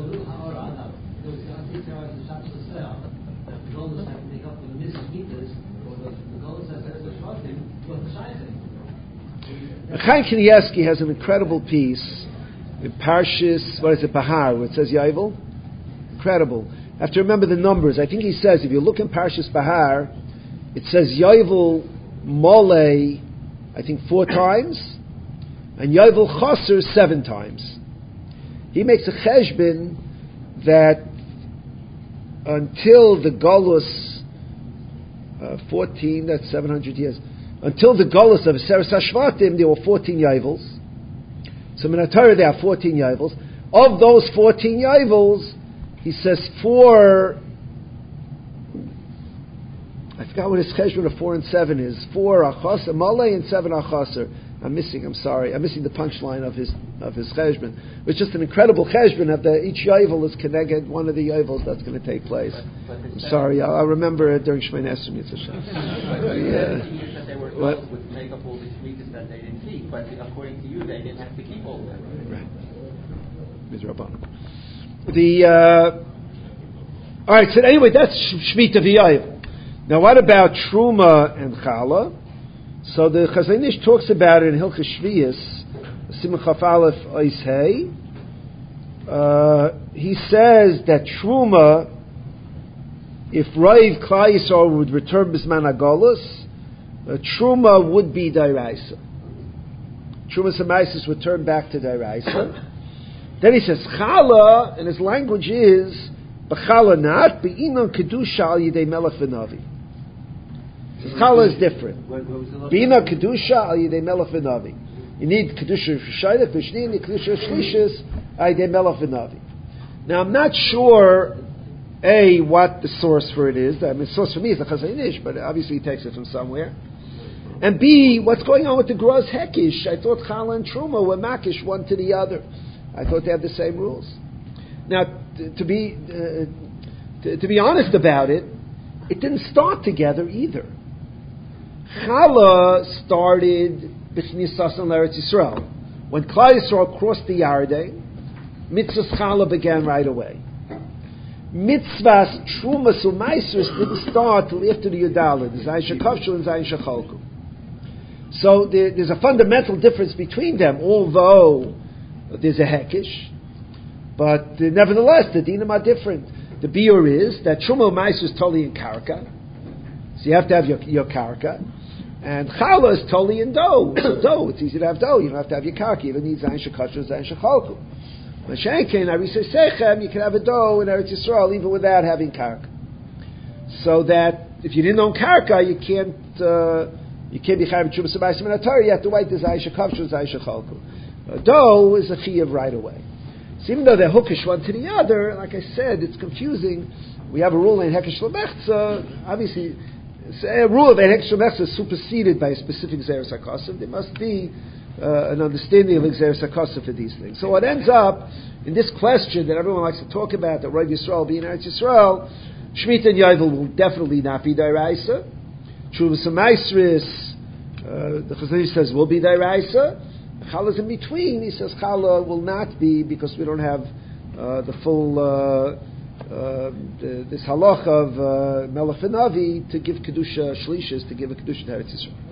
Chaim Kanievsky has an incredible piece in Parshas, what is it, Bahar, where it says Yovel. Incredible. I have to remember the numbers. I think he says, if you look in Parshas Bahar, it says Yovel Mole, I think four times, and Yovel Chaser seven times. He makes a cheshbon that until the Golus, uh, fourteen, that's seven hundred years, until the Golus of Seres HaShvatim, there were fourteen Yavels. So in the Torah there are fourteen Yavels. Of those fourteen Yavels, he says four, I forgot what his cheshbon of four and seven is. Four Achaser, Malay and seven Achaser. I'm missing, I'm sorry, I'm missing the punchline of his of his cheshbon. It's just an incredible cheshbon of the, each Yavel is connected, one of the Yavels that's going to take place. But, but I'm sorry, I'll, I'll remember it during Shemay Nesrim Yitzhak. Yeah. What? Would make up all the shmitas that they didn't keep, but according to you, they didn't have to keep all of that. Right. The uh, all right. So anyway, that's Shemitah v'Yovel. Now, what about Truma and Chala? So the Chazon Ish talks about it in Hilchos Shvius, Simon Chaf Aleph Ois Hey. Uh, he says that Truma, if Rav Klal Yisrael would return Bisman HaGolus, Uh, Truma would be Dairaisa. Truma Samaisis would turn back to Dairaisa. Then he says, Chala, and his language is, B'chala not, Be'inon Kedusha al Yidei Melech V'Navi. Chala is different. Be'inon Kedusha al Yidei Melech V'Navi. You need Kedusha Shayach, B'shni, and Kedusha Shlishis al Yidei Melech V'Navi. Now, I'm not sure A, what the source for it is. I mean, the source for me is the Chazon Ish, but obviously he takes it from somewhere. And B, what's going on with the Gros Hekish? I thought Chala and Truma were Makish one to the other. I thought they had the same rules. Now, t- to be uh, t- to be honest about it, it didn't start together either. Chala started b'chnisas in Eretz Yisrael. When Klal Yisrael crossed the Yarden, Mitzvahs Chala began right away. Mitzvahs Trumas u'Maisers didn't start till after the Yudalid, Zayin Shekavshu and Zayin Shechalku. So there, there's a fundamental difference between them, although there's a hekish. But uh, nevertheless, the dinim are different. The biur is that Truma u'Maiser is totally in karka, so you have to have your, your karka. And Chala is totally in dough. So dough, it's easy to have dough. You don't have to have your karka. You don't need Zayin Shekavshu, Zayin Shechalku. Mashenkin, Arisei Sechem, you can have a dough in Eretz Yisrael even without having karka. So that if you didn't own karka, you can't uh, you can't be chayav b'trumas u'maiser min haTorah. You have to wait the Zayin Shekavshu, Zayin Shechalku. Dough is a chiyuv right away. So even though they're hookish one to the other, like I said, it's confusing. We have a rule in hekesh l'mechza. Obviously, a rule of hekesh l'mechza is superseded by a specific zeres hakosef. There must be uh, an understanding of zeres hakosef for these things. So what ends up in this question that everyone likes to talk about, that Rav Yisrael being Eretz Yisrael, Shemitah and Yovel will definitely not be Dairaisa. Trumas u'Maisris, uh, the Chazon Ish says will be Dairaisa. Chala is in between. He says Chala will not be because we don't have uh, the full uh, uh, the, this halach of uh, Melech V'Navi to give kedusha shlishis, to give a kedusha to Eretz Yisrael.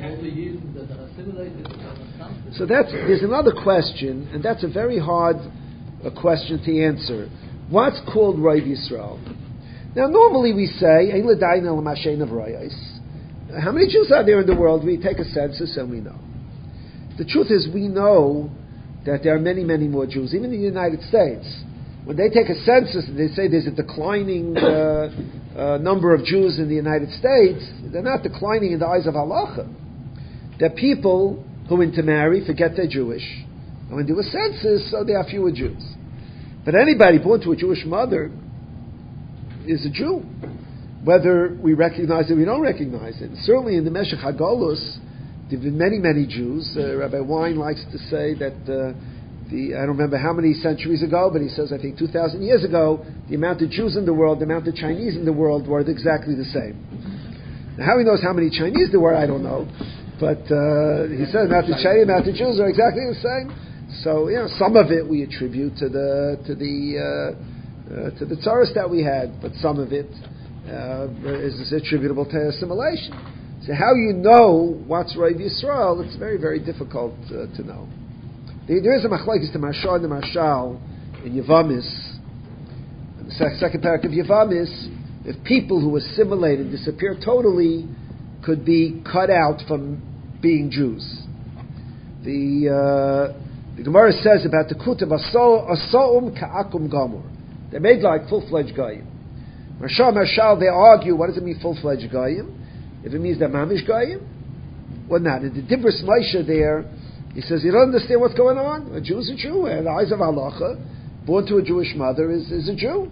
So that's there's another question, and that's a very hard uh, question to answer. What's called Rav Yisrael? Now, normally we say Ein l'dayin el mashen of rayos. How many Jews are there in the world? We take a census and we know. The truth is, we know that there are many, many more Jews, even in the United States. When they take a census and they say there's a declining uh, uh, number of Jews in the United States, they're not declining in the eyes of halacha. They're people who intermarry, forget they're Jewish, and when they do a census, so there are fewer Jews. But anybody born to a Jewish mother is a Jew, whether we recognize it or we don't recognize it. Certainly in the Meshech HaGolus, there have been many, many Jews. Uh, Rabbi Wein likes to say that uh, the I don't remember how many centuries ago, but he says I think two thousand years ago, the amount of Jews in the world, the amount of Chinese in the world were exactly the same. Now, how he knows how many Chinese there were, I don't know. But uh, he said the amount of Chinese, the amount of Jews are exactly the same. So you know, some of it we attribute to the to the uh, uh, to the tzaros that we had, but some of it uh, is, is attributable to assimilation. So how you know what's Rav Yisrael, it's very, very difficult uh, to know. There, there is a machlokes to Marshal and the Marshal in Yevamis, in the second parak of Yevamis, if people who assimilate and disappear totally could be cut out from being Jews. The, uh, the Gemara says about the Kutav, Aso'um ka'akum gamur. They're made like full-fledged Goyim. Marshal, Marshal, they argue, what does it mean full-fledged Goyim? If it means they're mamish goyim, or not. In the Dibros Moshe there, he says, you don't understand what's going on? A Jew is a Jew, and the eyes of halacha, born to a Jewish mother, is, is a Jew.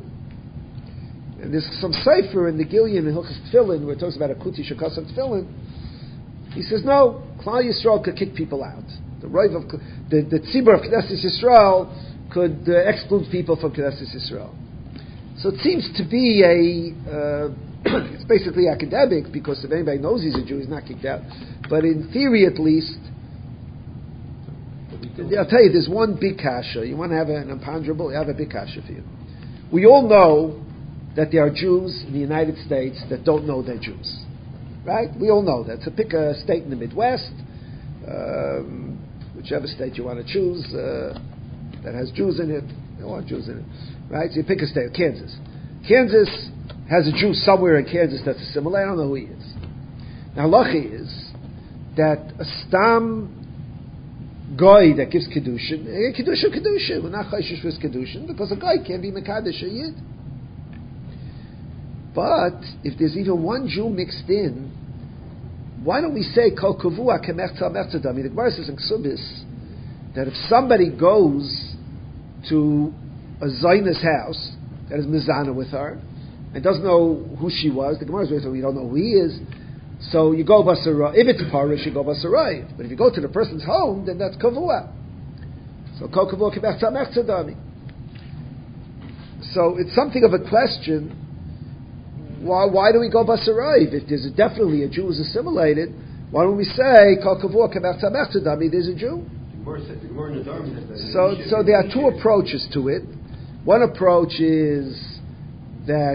And there's some sefer in the Gilyon in Hilchos Tefillin, where it talks about a kuti shekasam tefillin. He says, no, Klal Yisrael could kick people out. The Rav of the, the Tzibur of Knesset Yisrael could uh, exclude people from Knesset Yisrael. So it seems to be a... Uh, it's basically academic, because if anybody knows he's a Jew, he's not kicked out. But in theory, at least, I'll tell you, there's one big kasha. You want to have an imponderable, you have a big kasha for you. We all know that there are Jews in the United States that don't know they're Jews. Right? We all know that. So pick a state in the Midwest, um, whichever state you want to choose, uh, that has Jews in it. They want Jews in it. Right? So you pick a state, Kansas. Kansas has a Jew somewhere in Kansas that's a similar. I don't know who he is. Now, halacha is that a stam guy that gives kedushin, eh, kedushin, kedushin, we're not chayshish with kedushin, because a guy can't be mekadesh a yid. But if there's even one Jew mixed in, why don't we say kol kavua kemechta mechtadami? The Gemara says in Ksubis that if somebody goes to a Zionist house that is mizana with her, and doesn't know who she was, the Gemara says, we don't know who he is, so you go basarai. If it's parish, you go basarai. But if you go to the person's home, then that's kavua. So kol kavua k'mechza mechza dami. So it's something of a question. Why, why do we go basarayv? If there's a, definitely a Jew who's assimilated, why don't we say kol kavua k'mechza mechza dami? There's a Jew. So, so there are two approaches to it. One approach is that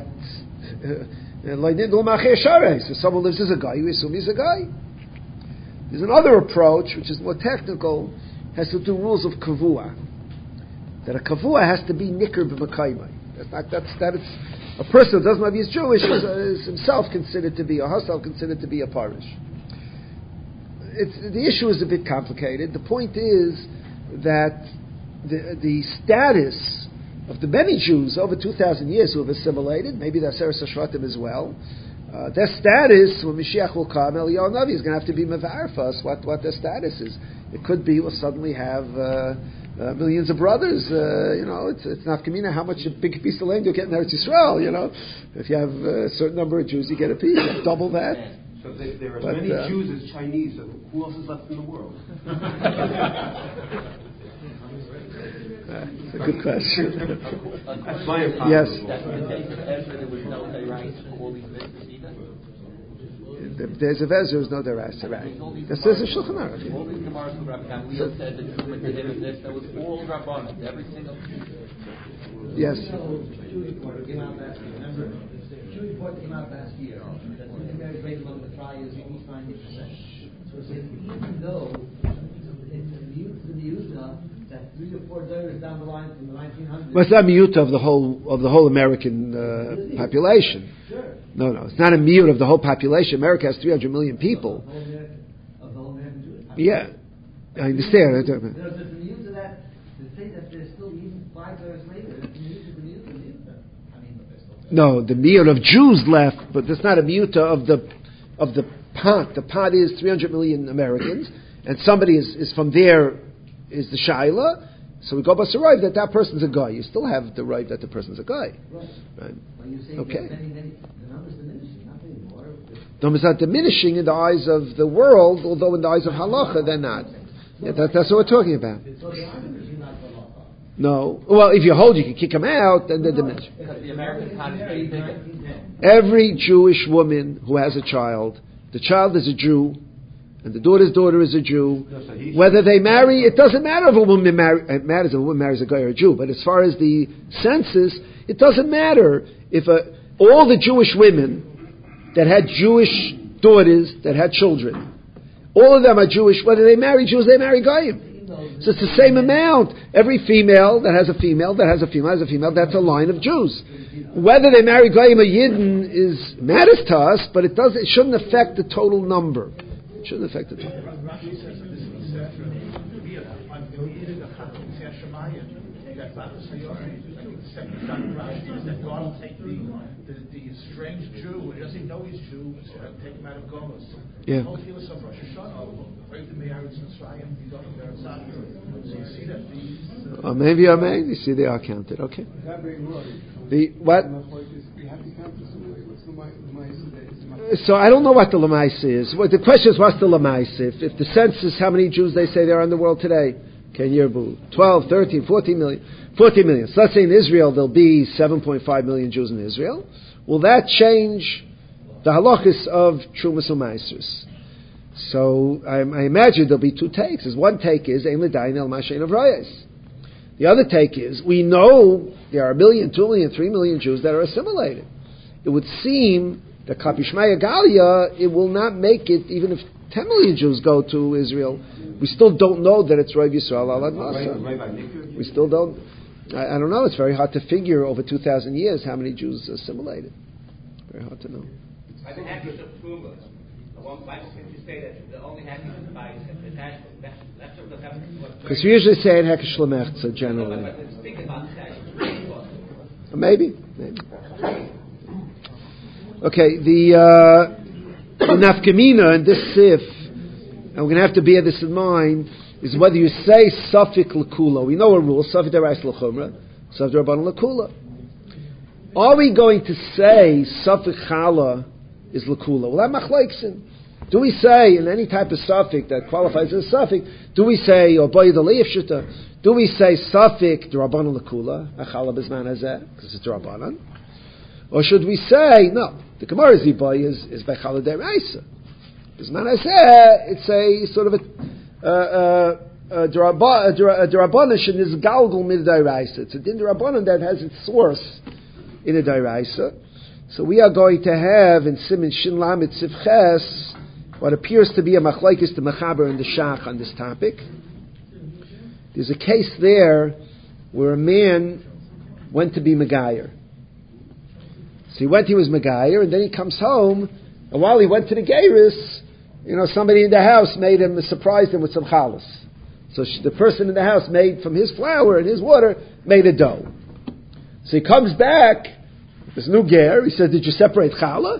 so someone lives as a guy, we assume he's a guy. There's another approach, which is more technical, has to do rules of kavua. That a kavua has to be nikr b'makaymai. That's not, that's, that it's, a person who doesn't know if he's Jewish is, is himself considered to be, or herself considered to be a parish. It's, the issue is a bit complicated. The point is that the, the status of the many Jews over two thousand years who have assimilated, maybe the Aseret Hashvatim as well, uh, their status, when Mashiach will come, Eliyahu Navi is going to have to be mevar for us what, what their status is. It could be we'll suddenly have uh, uh, millions of brothers. Uh, you know, it's, it's not kamina how much a big piece of land you'll get in Eretz Yisrael. You know, if you have a certain number of Jews, you get a piece. Double that. So there, there are as but, many uh, Jews as Chinese. So who else is left in the world? That's a good question. That's my opinion. Yes. There's a Ezra who's no derasa, right? That says in Shulchan Aruch. All these Gemaras from Rabbi Gamliel said that Truma to him and this, that was all Rabbanim, every single. Yes. Jewish report came out last year. Remember, the Jewish report came out last year that the marriage rate among the trials is almost ninety percent. So it's even though it's a miuta that three or four dollars down the line from the nineteen hundreds. Well, it's not a miuta of the whole of the whole American uh, population. Sure. No, no, it's not a miuta of the whole population. America has three hundred million people. Of the whole American, of the whole American Jewish population. Yeah, I understand. I don't know. There's a miuta that to say that there's still even five dollars later. It's a miuta, miuta, miuta. I mean, no, the miuta of Jews left, but there's not a miuta of the of the pot. The pot is three hundred million Americans, and somebody is, is from there. Is the shaila, so we go basarayv that that person's a guy. You still have the right that the person's a guy. Right. Right. Well, you say Okay. many, many, the number's diminishing, not anymore. The numbers are diminishing in the eyes of the world, although in the eyes of halacha they're not. Yeah, that, that's what we're talking about. So they are diminishing, not halacha. No. Well, if you hold, you can kick them out, then they're diminished. Because the American pot is way bigger. Every Jewish woman who has a child, the child is a Jew, and the daughter's daughter is a Jew. Whether they marry, it doesn't matter if a woman marry, it matters if a woman marries a guy or a Jew, but as far as the census, it doesn't matter if a, all the Jewish women that had Jewish daughters, that had children, all of them are Jewish, whether they marry Jews, they marry Goyim. So it's the same amount. Every female that has a female, that has a female, has a female, that's a line of Jews. Whether they marry Goyim or Yidden is, matters to us, but it does, it shouldn't affect the total number. Shouldn't affect it. Rashi says that this is on that I think the second shot of Rashi is that God will take the, the, the strange Jew, who doesn't even know he's Jew, and take him out of Golos. Yeah. The whole philosophy of Rosh Hashanah, right to Me'aretz Mitzrayim, he's on the Me'aretz Mitzrayim. So you see that these... Uh, maybe, or maybe. You see, they are counted. Okay. The, what? So I don't know what the Lamaisa is. Well, the question is, what's the Lamaisa? If, if the census, how many Jews they say there are in the world today? Can Yerbu? twelve, thirteen, fourteen million. fourteen million. So let's say in Israel there'll be seven point five million Jews in Israel. Will that change the halachis of Trumas U'Maisers? So I, I imagine there'll be two takes. As one take is, Ein L'dayin El Mashein of Rayas. The other take is, we know there are a million, two million, three million Jews that are assimilated. It would seem that Kapishmaya Galia, it will not make it, even if ten million Jews go to Israel. We still don't know that it's Rav Yisrael Alad Masa. We still don't. I, I don't know. It's very hard to figure over two thousand years how many Jews assimilated. Very hard to know. By the Hakish of Truma, the one Bible scriptures say that the only Hakish of the attached, that's what the Hakish. Because we usually say in Hekesh Lemechza generally. Think about that. Maybe, maybe. Okay, the, uh, the nafkamina in this sif, and we're going to have to bear this in mind, is whether you say Safik L'Kula. We know a rule, Safik D'Rais L'Chumra, Safik D'Rabban L'Kula. Are we going to say Safik Chala is L'Kula? Well, that machlaiksin. Do we say in any type of suffix that qualifies as a suffix? Do we say or boy the leifshita? Do we say suffix d'Rabbanan lekula achala b'zman hazeh because it's d'Rabbanan, or should we say no? The Gemara's boy is is b'chala deraisa. B'zman hazeh it's a sort of a. Uh, uh, A D'Rabbanan is galgal mid deraisa. It's a din D'Rabbanan that has its source in a deraisa. So we are going to have in Siman Shin Lamed Sivches what appears to be a machlokes to Mechaber and the Shach on this topic. There's a case there where a man went to be Megayer. So he went, he was Megayer, and then he comes home, and while he went to the Geiris, you know, somebody in the house made him, surprised him with some chalas. So she, the person in the house made from his flour and his water, made a dough. So he comes back, this new ger, he says, did you separate challah?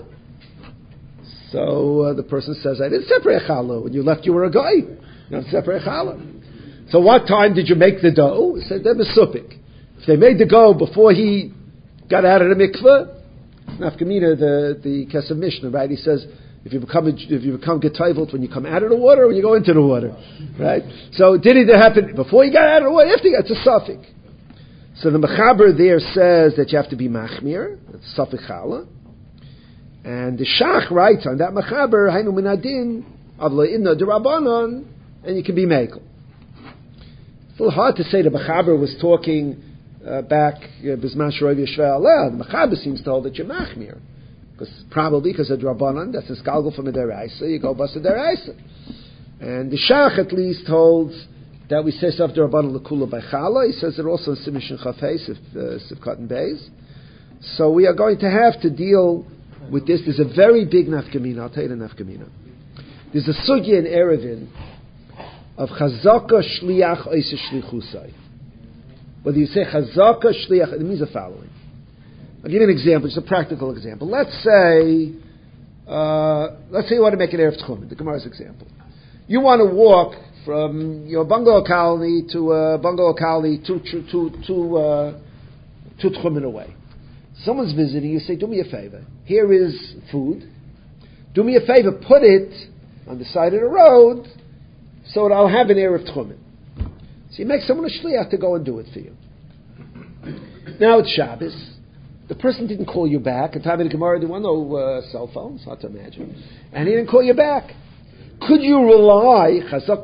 So uh, the person says, I didn't separate challah. When you left, you were a guy. You don't separate challah. So what time did you make the dough? He said, they're mesupik. If they made the dough before he got out of the mikveh, nafkamina, the, the Kesef Mishnah, right? He says, if you become a, if you become getayvelt when you come out of the water or when you go into the water, right? So did it happen before you got out of the water? After it's a suffix. So the Mechaber there says that you have to be machmir. That's suffix challah. And the Shach writes on that Mechaber, Hainu min adin avla inna d'Rabbanan, and you can be mekel. It's a little hard to say the Mechaber was talking uh, back bisman shroiv yeshvei aleh. The Mechaber seems to hold that you're machmir. Because probably because of Rabbanan, that's a skalgal from a deraisa, you go bust a deraisa. And the Shach at least holds that we say stuff Rabbanan lekula by chala. He says it also in Siman Shin Chafei, Sivkat and Beis. So we are going to have to deal with this. There's a very big nafkamina. I'll tell you the nafkamina. There's a sugya in Erevin of chazaka shliach oisa shlichusai. Whether you say chazaka shliach, it means the following. I'll give you an example, just a practical example. Let's say, uh, let's say you want to make an Erev Tchumen, the Gemara's example. You want to walk from your bungalow colony to a bungalow colony two, two, two, uh, two Tchumen away. Someone's visiting, you say, do me a favor. Here is food. Do me a favor, put it on the side of the road so that I'll have an Erev Tchumen. So you make someone a shliach to go and do it for you. Now it's Shabbos. The person didn't call you back. At time of the Gemara, there were no uh, cell phones, hard to imagine. And he didn't call you back. Could you rely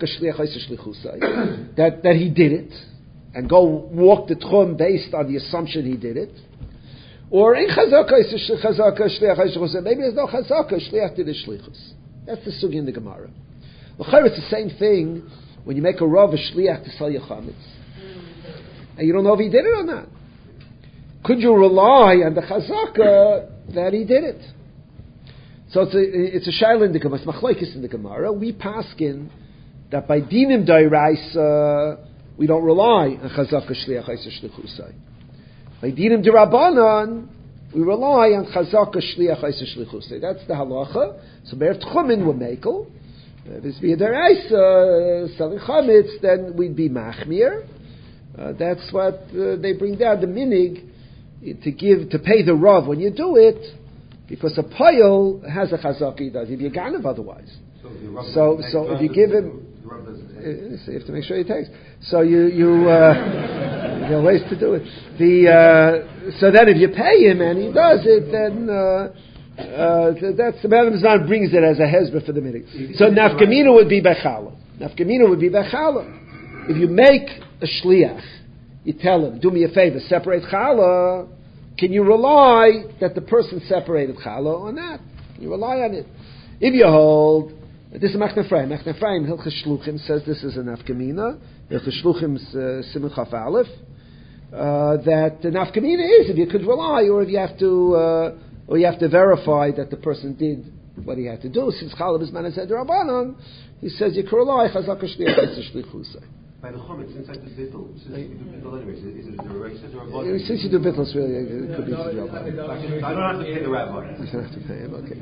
that, that he did it and go walk the tchum based on the assumption he did it? Or in chazaka, maybe there's no chazaka, shliach did the shlichus. That's the sugi in the Gemara. It's the same thing when you make a rav a shliach to sell your chametz. And you don't know if he did it or not. Could you rely on the chazaka that he did it? So it's a it's a shaila in the Gemara, it's machlokes in the Gemara. We paskin that by dinim d'oraisa we don't rely on chazaka shliach ha'isah shlichusai. By dinim d'Rabbanan we rely on chazaka shliach ha'isah shlichusai. That's the halacha. So be'er tchumen we're mekel. If it's be a d'oraisa selling chametz, then we'd be machmir. Uh, that's what uh, they bring down the minig. To give, to pay the rav when you do it, because a payil has a chazaka he does. He'd be a ganav otherwise. So, so, so if you give him, uh, so you have to make sure he takes. So you, you, uh, there are ways to do it. The, uh, so then if you pay him and he does it, then, uh, uh, that's, the Madam Zman brings it as a hezbollah for the minig. So nafkamina would be bechala. Nafkamina would be bechala. If you make a shliach, you tell him, do me a favor, separate challah. Can you rely that the person separated challah or not? Can you rely on it? If you hold, this is Machne Ephraim. Machne Ephraim, Hilchos Shluchim, says this is a nafkamina. Hilchos Shluchim's Siman Chaf Aleph. That the nafkamina is if you could rely, or if you have to, uh, or you have to verify that the person did what he had to do. Since challah is man said Rabbanan, he says you can rely chazaka shliach shlichusay. By the chometz inside the bittul, since you do bittul anyways, is it a deraisa or a bottom? Since you do bittul, really, it could be to the I don't have to pay the rabbi. You don't have to pay him, okay.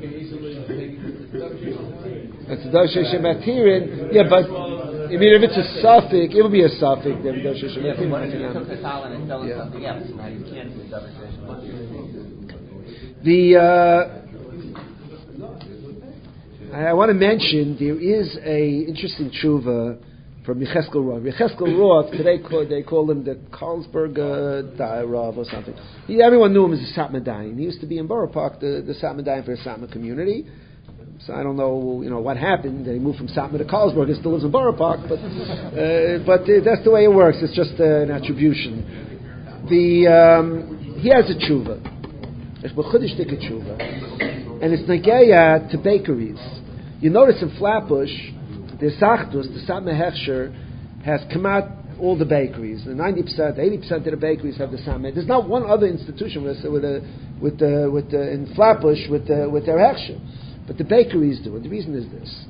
That's a dasha shematirin. Yeah, but I mean, if it's a suffix, it would be a suffix. Then dasha shematirin. Yeah, what if you took a challah and done yeah. something else? Now you can't do dasha shematirin. The uh, I, I want to mention there is a interesting tshuva from Yecheskel Roth. Yecheskel Roth, today call, they call him the Carlsberg uh, Rav or something. He, everyone knew him as the Satmar Dayan. He used to be in Borough Park, the, the Satmar Dayan for the Satmar community. So I don't know, you know, what happened. He moved from Satmar to Carlsberg. He still lives in Borough Park, but uh, but uh, that's the way it works. It's just uh, an attribution. The um, he has a tshuva. It's b'chudish dik a tshuva, and it's nageya to bakeries. You notice in Flatbush, the Sachdus, the Satmar Hechsher, has come out all the bakeries. The ninety percent, eighty percent of the bakeries have the Satmar. There's not one other institution with with a, with the, with the, in Flatbush with the, with their Hechsher, but the bakeries do. And the reason is this: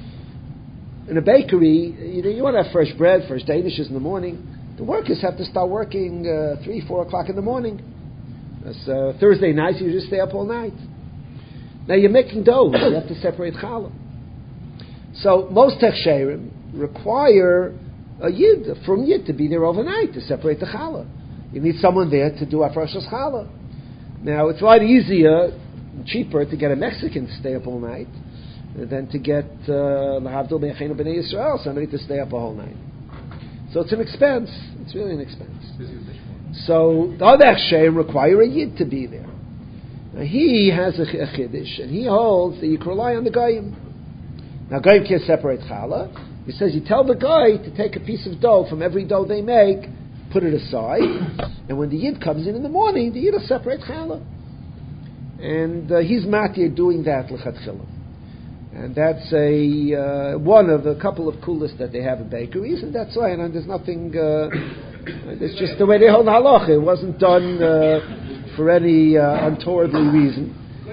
in a bakery, you know, you want to have fresh bread, fresh danishes in the morning. The workers have to start working uh, three, four o'clock in the morning. That's, uh, Thursday nights, you just stay up all night. Now you're making dough. You have to separate challah. So most hechsherim require a yid, from yid, to be there overnight to separate the challah. You need someone there to do afrashas challah. Now it's a lot easier, and cheaper to get a Mexican to stay up all night than to get l'havdil be'achenu b'nei Yisrael, somebody to stay up a whole night. So it's an expense. It's really an expense. So the other hechsherim require a yid to be there. Now he has a, a chiddush, and he holds that you can rely on the goyim. Now, goyim can't separate challah. He says you tell the guy to take a piece of dough from every dough they make, put it aside, and when the yid comes in in the morning, the yid will separate challah. And uh, he's matir doing that l'chatchila. And that's a uh, one of a couple of coolest that they have in bakeries, and that's why. And there's nothing. Uh, it's just the way they hold the halacha. It wasn't done uh, for any uh, untowardly reason.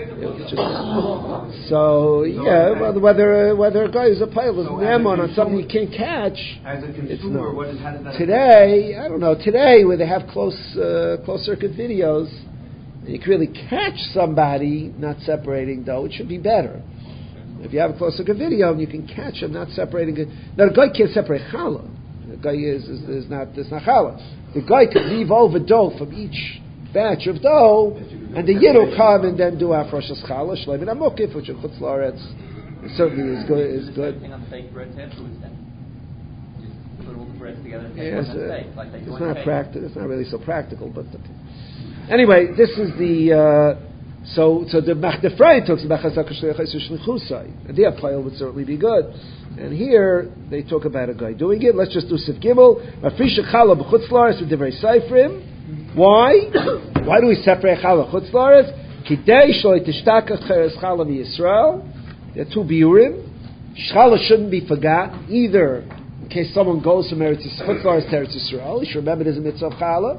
Just, so yeah, whether whether, whether a guy is a pilot so lemon on something you can't catch. As a consumer, what is, how does that today? I don't know. Today, where they have close uh, close circuit videos, you can really catch somebody not separating dough. It should be better. If you have a close circuit video and you can catch them not separating it. Now the guy can't separate challah. The guy is is, is not is not challah. The guy could leave over dough from each batch of dough, and the yid will come and then do afrashas challah, shleim and amokif, which in Chutz La'aretz certainly is good. Is good. On the baked bread afterwards, then just put all the breads together. And Yes, uh, uh, like they do it's on not cake. practical. It's not really so practical, but okay. Anyway, this is the uh, so so the Machdefrei talks about chazak shlichusay, and the appeal would certainly be good. And here they talk about a guy doing it. Let's just do Sif Gimel. Mafrisha challah b'chutz la'aretz with divrei seifrim. Why? Why do we separate challah chutz la'aretz? Kidei shlo yitishtaka cheres challah v'Yisrael. There are two biurim. Challah shouldn't be forgotten either in case someone goes from Eretz chutz la'aretz to Eretz Yisrael. You should remember there's a mitzvah of challah.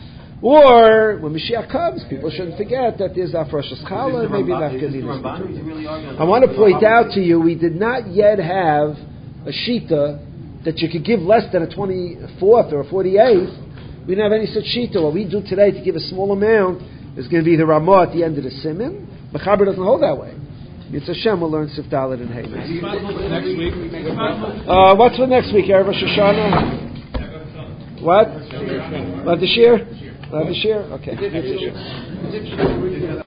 Or when Mashiach comes, people shouldn't forget that there's afrashas challah and maybe nafkaminas. I want to point out to you, we did not yet have a shita that you could give less than a twenty-fourth or a forty-eighth. We don't have any such shita. What we do today to give a small amount is going to be the Ramah at the end of the Siman. Mechaber doesn't hold that way. It's Hashem will learn Sif Dalet and Hey. Next week. Uh, what's for next week, Erev Rosh Hashanah? What? What, the Shir? Uh, the Shir? Okay.